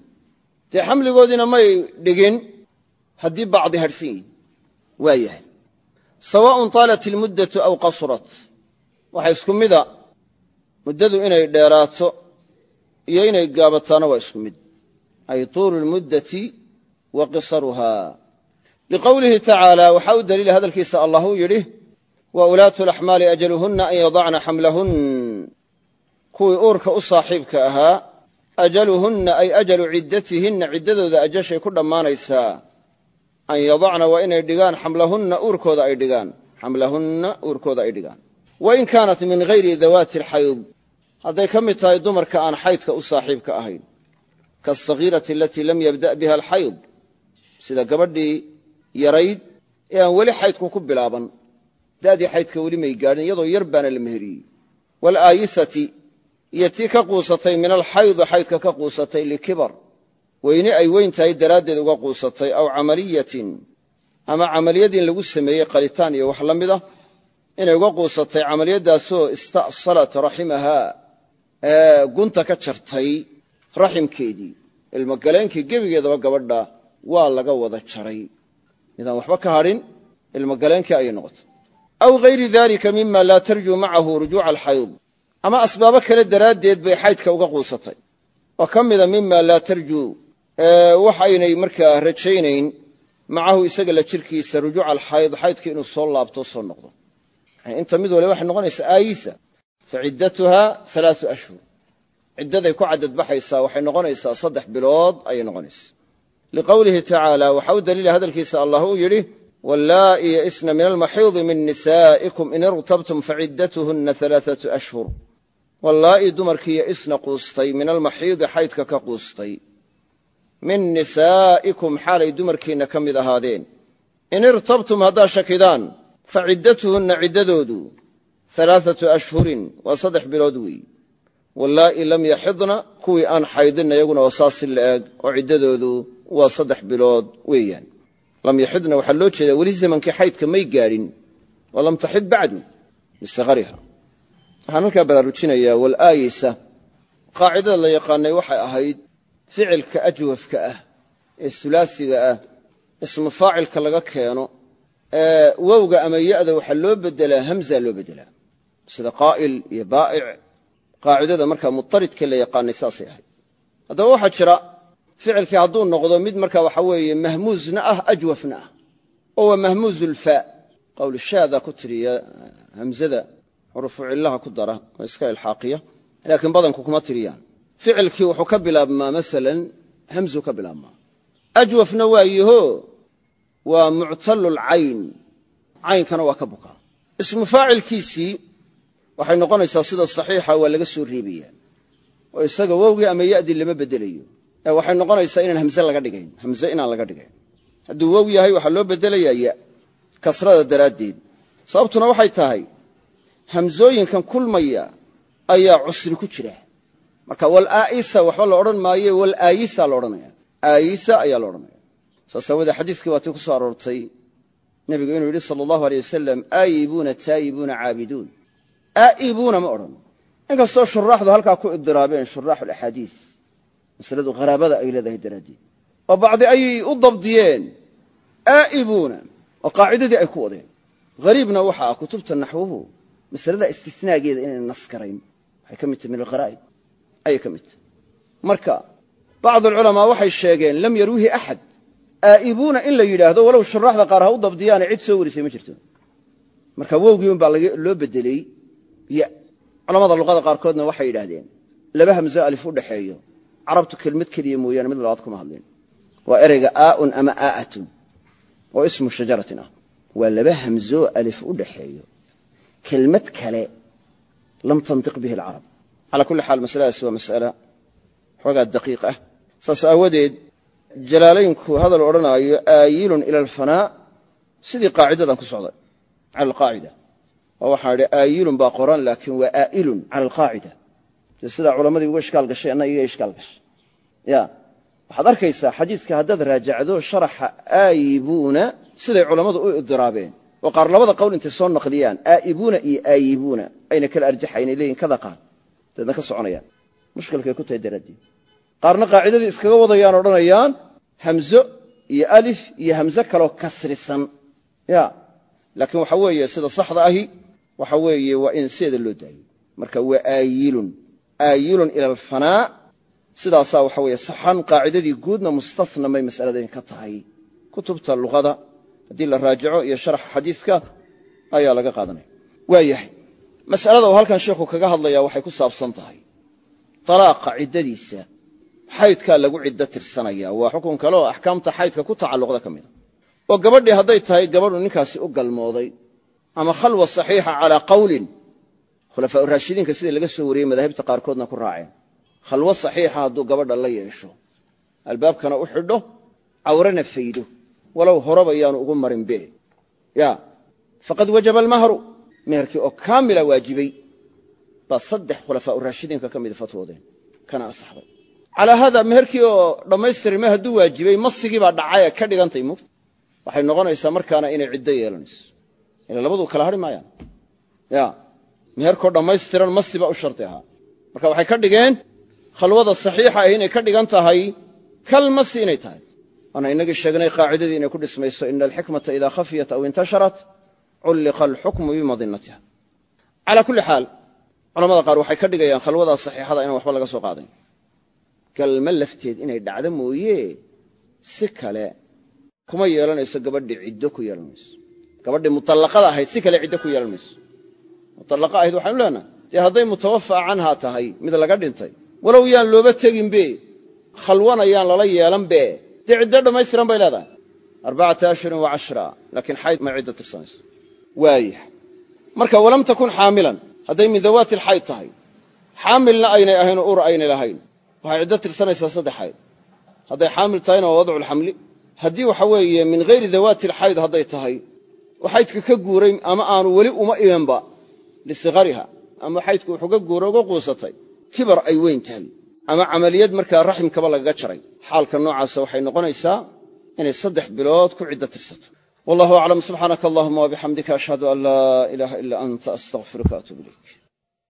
dee xamligoodiina may dhigin haddii bacdi hadhsan yihin waa yahay sawaaءun taalat ilmuddatu aw qasurat waxa isku mida muddadu inay dheeraato iyo inay gaabataana waa isku mid ay tuulu lmuddati wa qisaruha liqowlihi tacaala waxaa u daliila hadalkiisa allah uu yidhi wa ulaatu laxmaali ajaluhunna an yadacna xamlahun kuwii uurka u saaxiibka ahaa ajaluhunna ay ajalu ciddatihinna ciddadooda ajashay ku dhammaanaysaa an yadacna waa inay dhigaan xamlahunna uurkooda ay dhigaan wain kaanat min hayri dawaati alxayd hadday ka mid tahay dumarka aan xaydka u saaxiibka ahayn kaasagiirati alatii lam yabda' biha alxayd sida gabadhii yarayd ee aan weli xaydku ku bilaaban da'dii xaydka weli may gaadhin iyadoo yar baana la meheriyey waalaayisati iyo tii ka quusatay min alxaydi xaydka ka quusatay likibar weyne ay weyn tahay daraaddeed uga quusatay aw camaliyatin ama camaliyadiin lagu sameeyey qalitaan iyo wax la mid ah inay uga quusatay camaliyaddaasoo ista'salat raximahaa gunta ka jartay raximkeedii ilmogaleenkii gebigeedaba gabadha waa laga wada jaray midaan waxba ka hadhin ilmogaleenkii ayay noqotay aw hayri dalika mima laa tarjuu macahu rujuuca alxayd ama asbaabo kale daraaddeed bay xaydka uga quusatay oo ka mida mima laa tarjuu waxaynay markaa rajaynayn macahu isaga la jirkiisa rujuuca alxayd xaydka inuu soo laabto soo noqdo inta mid waliba waxay noqonaysaa aayisa faciddatuha 3 ashhur ciddaday ku caddadbaxaysaa waxay noqonaysaa 3 bilood ayay noqonaysaa liqowlihi tacaala waxaa u daliila hadalkiisa allah uu yidhi wallaa'i ya'isna min almaxiidi min nisaa'ikum in irtabtum faciddatuhunna 3 ashhur wallaa'i dumarkii ya'isna quustay min almaxiidi xaydka ka quustay min nisaa'ikum xaalay dumarkiinna ka mid ahaadeen in irtabtum haddaa shakidaan faciddatuhunna ciddadoodu 3 ashhurin waa 3 bilood weeyi wallaa'i lam yaxidna kuwii aan xaydinna iyaguna waa saasi la'eg oo ciddadoodu waa 3 bilood weeyaan lam yaxidna waxaa loo jeedaa weli zamankii xaydka may gaadhin oo lam taxid bacdu bisakariha waxaan halkaa baraarujinayaa walaayisa qaacidada la yaqaanay waxay ahayd ficilka ajwafka ah ee sulaasiga ah ismu faacilka laga keeno wowga ama ya'da waxaa loo bedelaa hamza loo bedelaa sida qaa'il iyo baa'ic qaacidada markaa mutaridka la yaqaanay saasay ahayd haddaba waxaa jira ficilkii hadduu noqdo mid markaa waxa weeye mahmuusna ah ajwafna ah oo waa mahmuuzulfaa qowl shaada ku tiriya hamzada xurufu cillaha ku dara oo iska ilxaaqiya laakiin badanku kuma tiriyaan ficilkii wuxuu ka bilaabmaa masalan hamzu ka bilaabmaa ajwafna waa yaho waa muctalulcayn caynkana waa ka bukaa ismu faacilkiisii waxay noqonaysaa sida saxiixa waa laga soo reebayaa oo isaga wowgii ama ya'dii lama bedelayo ee waxay noqonaysaa inaan hamze laga dhigayn hamze inaan laga dhigayn hadduu wow yahay waxaa loo bedelayaa ya kasrada daraaddeed sababtuna waxay tahay hamzooyinkan kulmaya ayaa cusri ku jira marka wal aa'isa waxba la odhan maayo wal aayisa la odhanaya aayisa ayaa la odhanaya saas aawoodee xadiiskii waatii ku soo aroortay nebigu inuu yidhi sala allahu aleyh wasalam aayibuuna taayibuuna caabiduun aa'ibuuna ma odhan inkastoo shuraaxdu halkaa ku idiraabeen shuraaxu alaxaadiis masaladu qaraabada ay leedahay daraaddeed oo bacdi ay u dabdiyeen aa'ibuuna oo qaacidadii ay ku wadeen hariibna waxa ah kutubta naxwuhu masalada istisnaageeda inayna nas garayn waxay ka mid tahay min algharaa'ib ayay ka mid tahay marka bacdu alculamaa waxay sheegeen lam yarwihi axad aa'ibuuna in la yidhaahdo walow shuraaxda qaar ha u dabdiyaane cid soo warisay ma jirto marka wowgii un baa loo bedeley ya culamada luqada qaarkoodna waxay yidhaahdeen laba hamzo alif u dhaxeeyo carabtu kelmad keliya mooyaane mid labaad kuma hadleen waa ereyga aa'un ama aa'atun oo ismu shajaratin ah waa laba hamzo alif u dhaxeeyo kelmad kale lam tantiq bihi alcarab calaa kulli xaal masaladaas waa mas'ala xoogaa daqiiq ah saas aawadeed jalaalaynku hadal odhanaayo aayilun ila alfanaa sidii qaacidadan ku socday cala alqaacida oo waxaan idhi aayilun baa qoran laakiin waa aa'ilun cala alqaacida dee sidaa culammadii uga ishkaal gashay anna iga ishkaal gashay ya waxaad arkaysaa xadiiska haddaad raajacdo sharaxa aayibuuna siday culammadu u idiraabeen oo qaar labada qowl intay soo naqliyaan aa'ibuuna iyo aayibuuna ayna kala arjaxaynay leeyihin kada qaar daedna ka soconayaan mushkilkay ku tahay daraaddeed qaarna qaacidadii iskaga wadayaan odhanayaan hamzo iyo alif iyo hamze kaloo kasrisan ya laakiin waxa weeye sida saxda ahi waxa weeye waa in sideeda loo daayo marka waa aayilun ila alfanaa sidaasaa waxa weeye saxan qaacidadii guudna mustasna may mas'aladani ka tahay kutubta luqada haddii la raajico iyo sharaxa xadiiska ayaa laga qaadanaya waa yahay mas'alada uu halkan sheikhu kaga hadlaya waxay ku saabsan tahay talaaqa ciddadiisa xaydkaa lagu ciddo tirsanaya waa xukun kale oo axkaamta xaydka ku tacalluqda ka mida oo gabadhii hadday tahay gabadhu ninkaasi u galmooday ama khalwa saxiixa calaa qawlin khulafaa uraashidiinka sida laga soo wariyey madaahibta qaarkoodna ku raaceen khalwo saxiixa hadduu gabadha la yeesho albaabkana u xidho cawrana faydo walow horaba yaanu ugu marin be ya faqad wajaba almahru meherkii oo kaamila waajibay baa saddex khulafaa uraashidiinka ka mida fatwoodeen kana asaxbay calaa haada meherkii oo dhammaystirme hadduu waajibay masigii baa dhacayee ka dhigantay mugta waxay noqonaysaa markaana inay ciddo yeelanayso ila labaduu kala hadhi maayaan ya meherkoo dhammaystiran masi baa u shardi ahaa marka waxay ka dhigeen khalwada saxiixa ah inay ka dhigan tahay kal masi inay tahay waana inagii sheegnay qaacidadii inay ku dhismayso ina alxikmata idaa khafiyat aw intasharat culliqa alxukmu bimadinatiha calaa kulli xaal culamada qaar waxay ka dhigayaan khalwadaa saxiixada inaan waxba laga soo qaadayn galma lafteed inay dhacdo mooye si kale kuma yeelanayso gabadhii ciddo ku yeelan mayso gabadhii mutallaqada ahayd si kale ciddo ku yeelan mayso mutallaqa ahayd waxaynu leenahay dee hadday mutawafaa canhaa tahay mid laga dhintay walow yaan looba teginbe khalwana yaan lala yeelanbe dee ciddo dhammaystiran bay leedahay 4 ashhurin wa 10 laakiin xayd ma ciddo tirsanayso waayah marka walam takun xaamilan hadday min dawaati alxayd tahay xaamilna aynay ahayn oo ur aynay lahayn waxay ciddo tirsanaysaa 3 xayd hadday xaamil tahayna waa wadcu lxamli haddii waxa weeye min hayri dawaati alxayd hadday tahay oo xaydka ka guuray ama aanu weli uma imanba lisigariha ama xaydku wuxuu ka guuray uga quusatay kibar ay weyn tahay ama camaliyad markaa raximkaba lagaga jaray xaalka noocaasa waxay noqonaysaa inay 3 bilood ku ciddo tirsato wallahu aclam subxaanaka allahuma wabixamdika ashhadu an laa ilaaha ila anta astaghfiruka atuub ilayk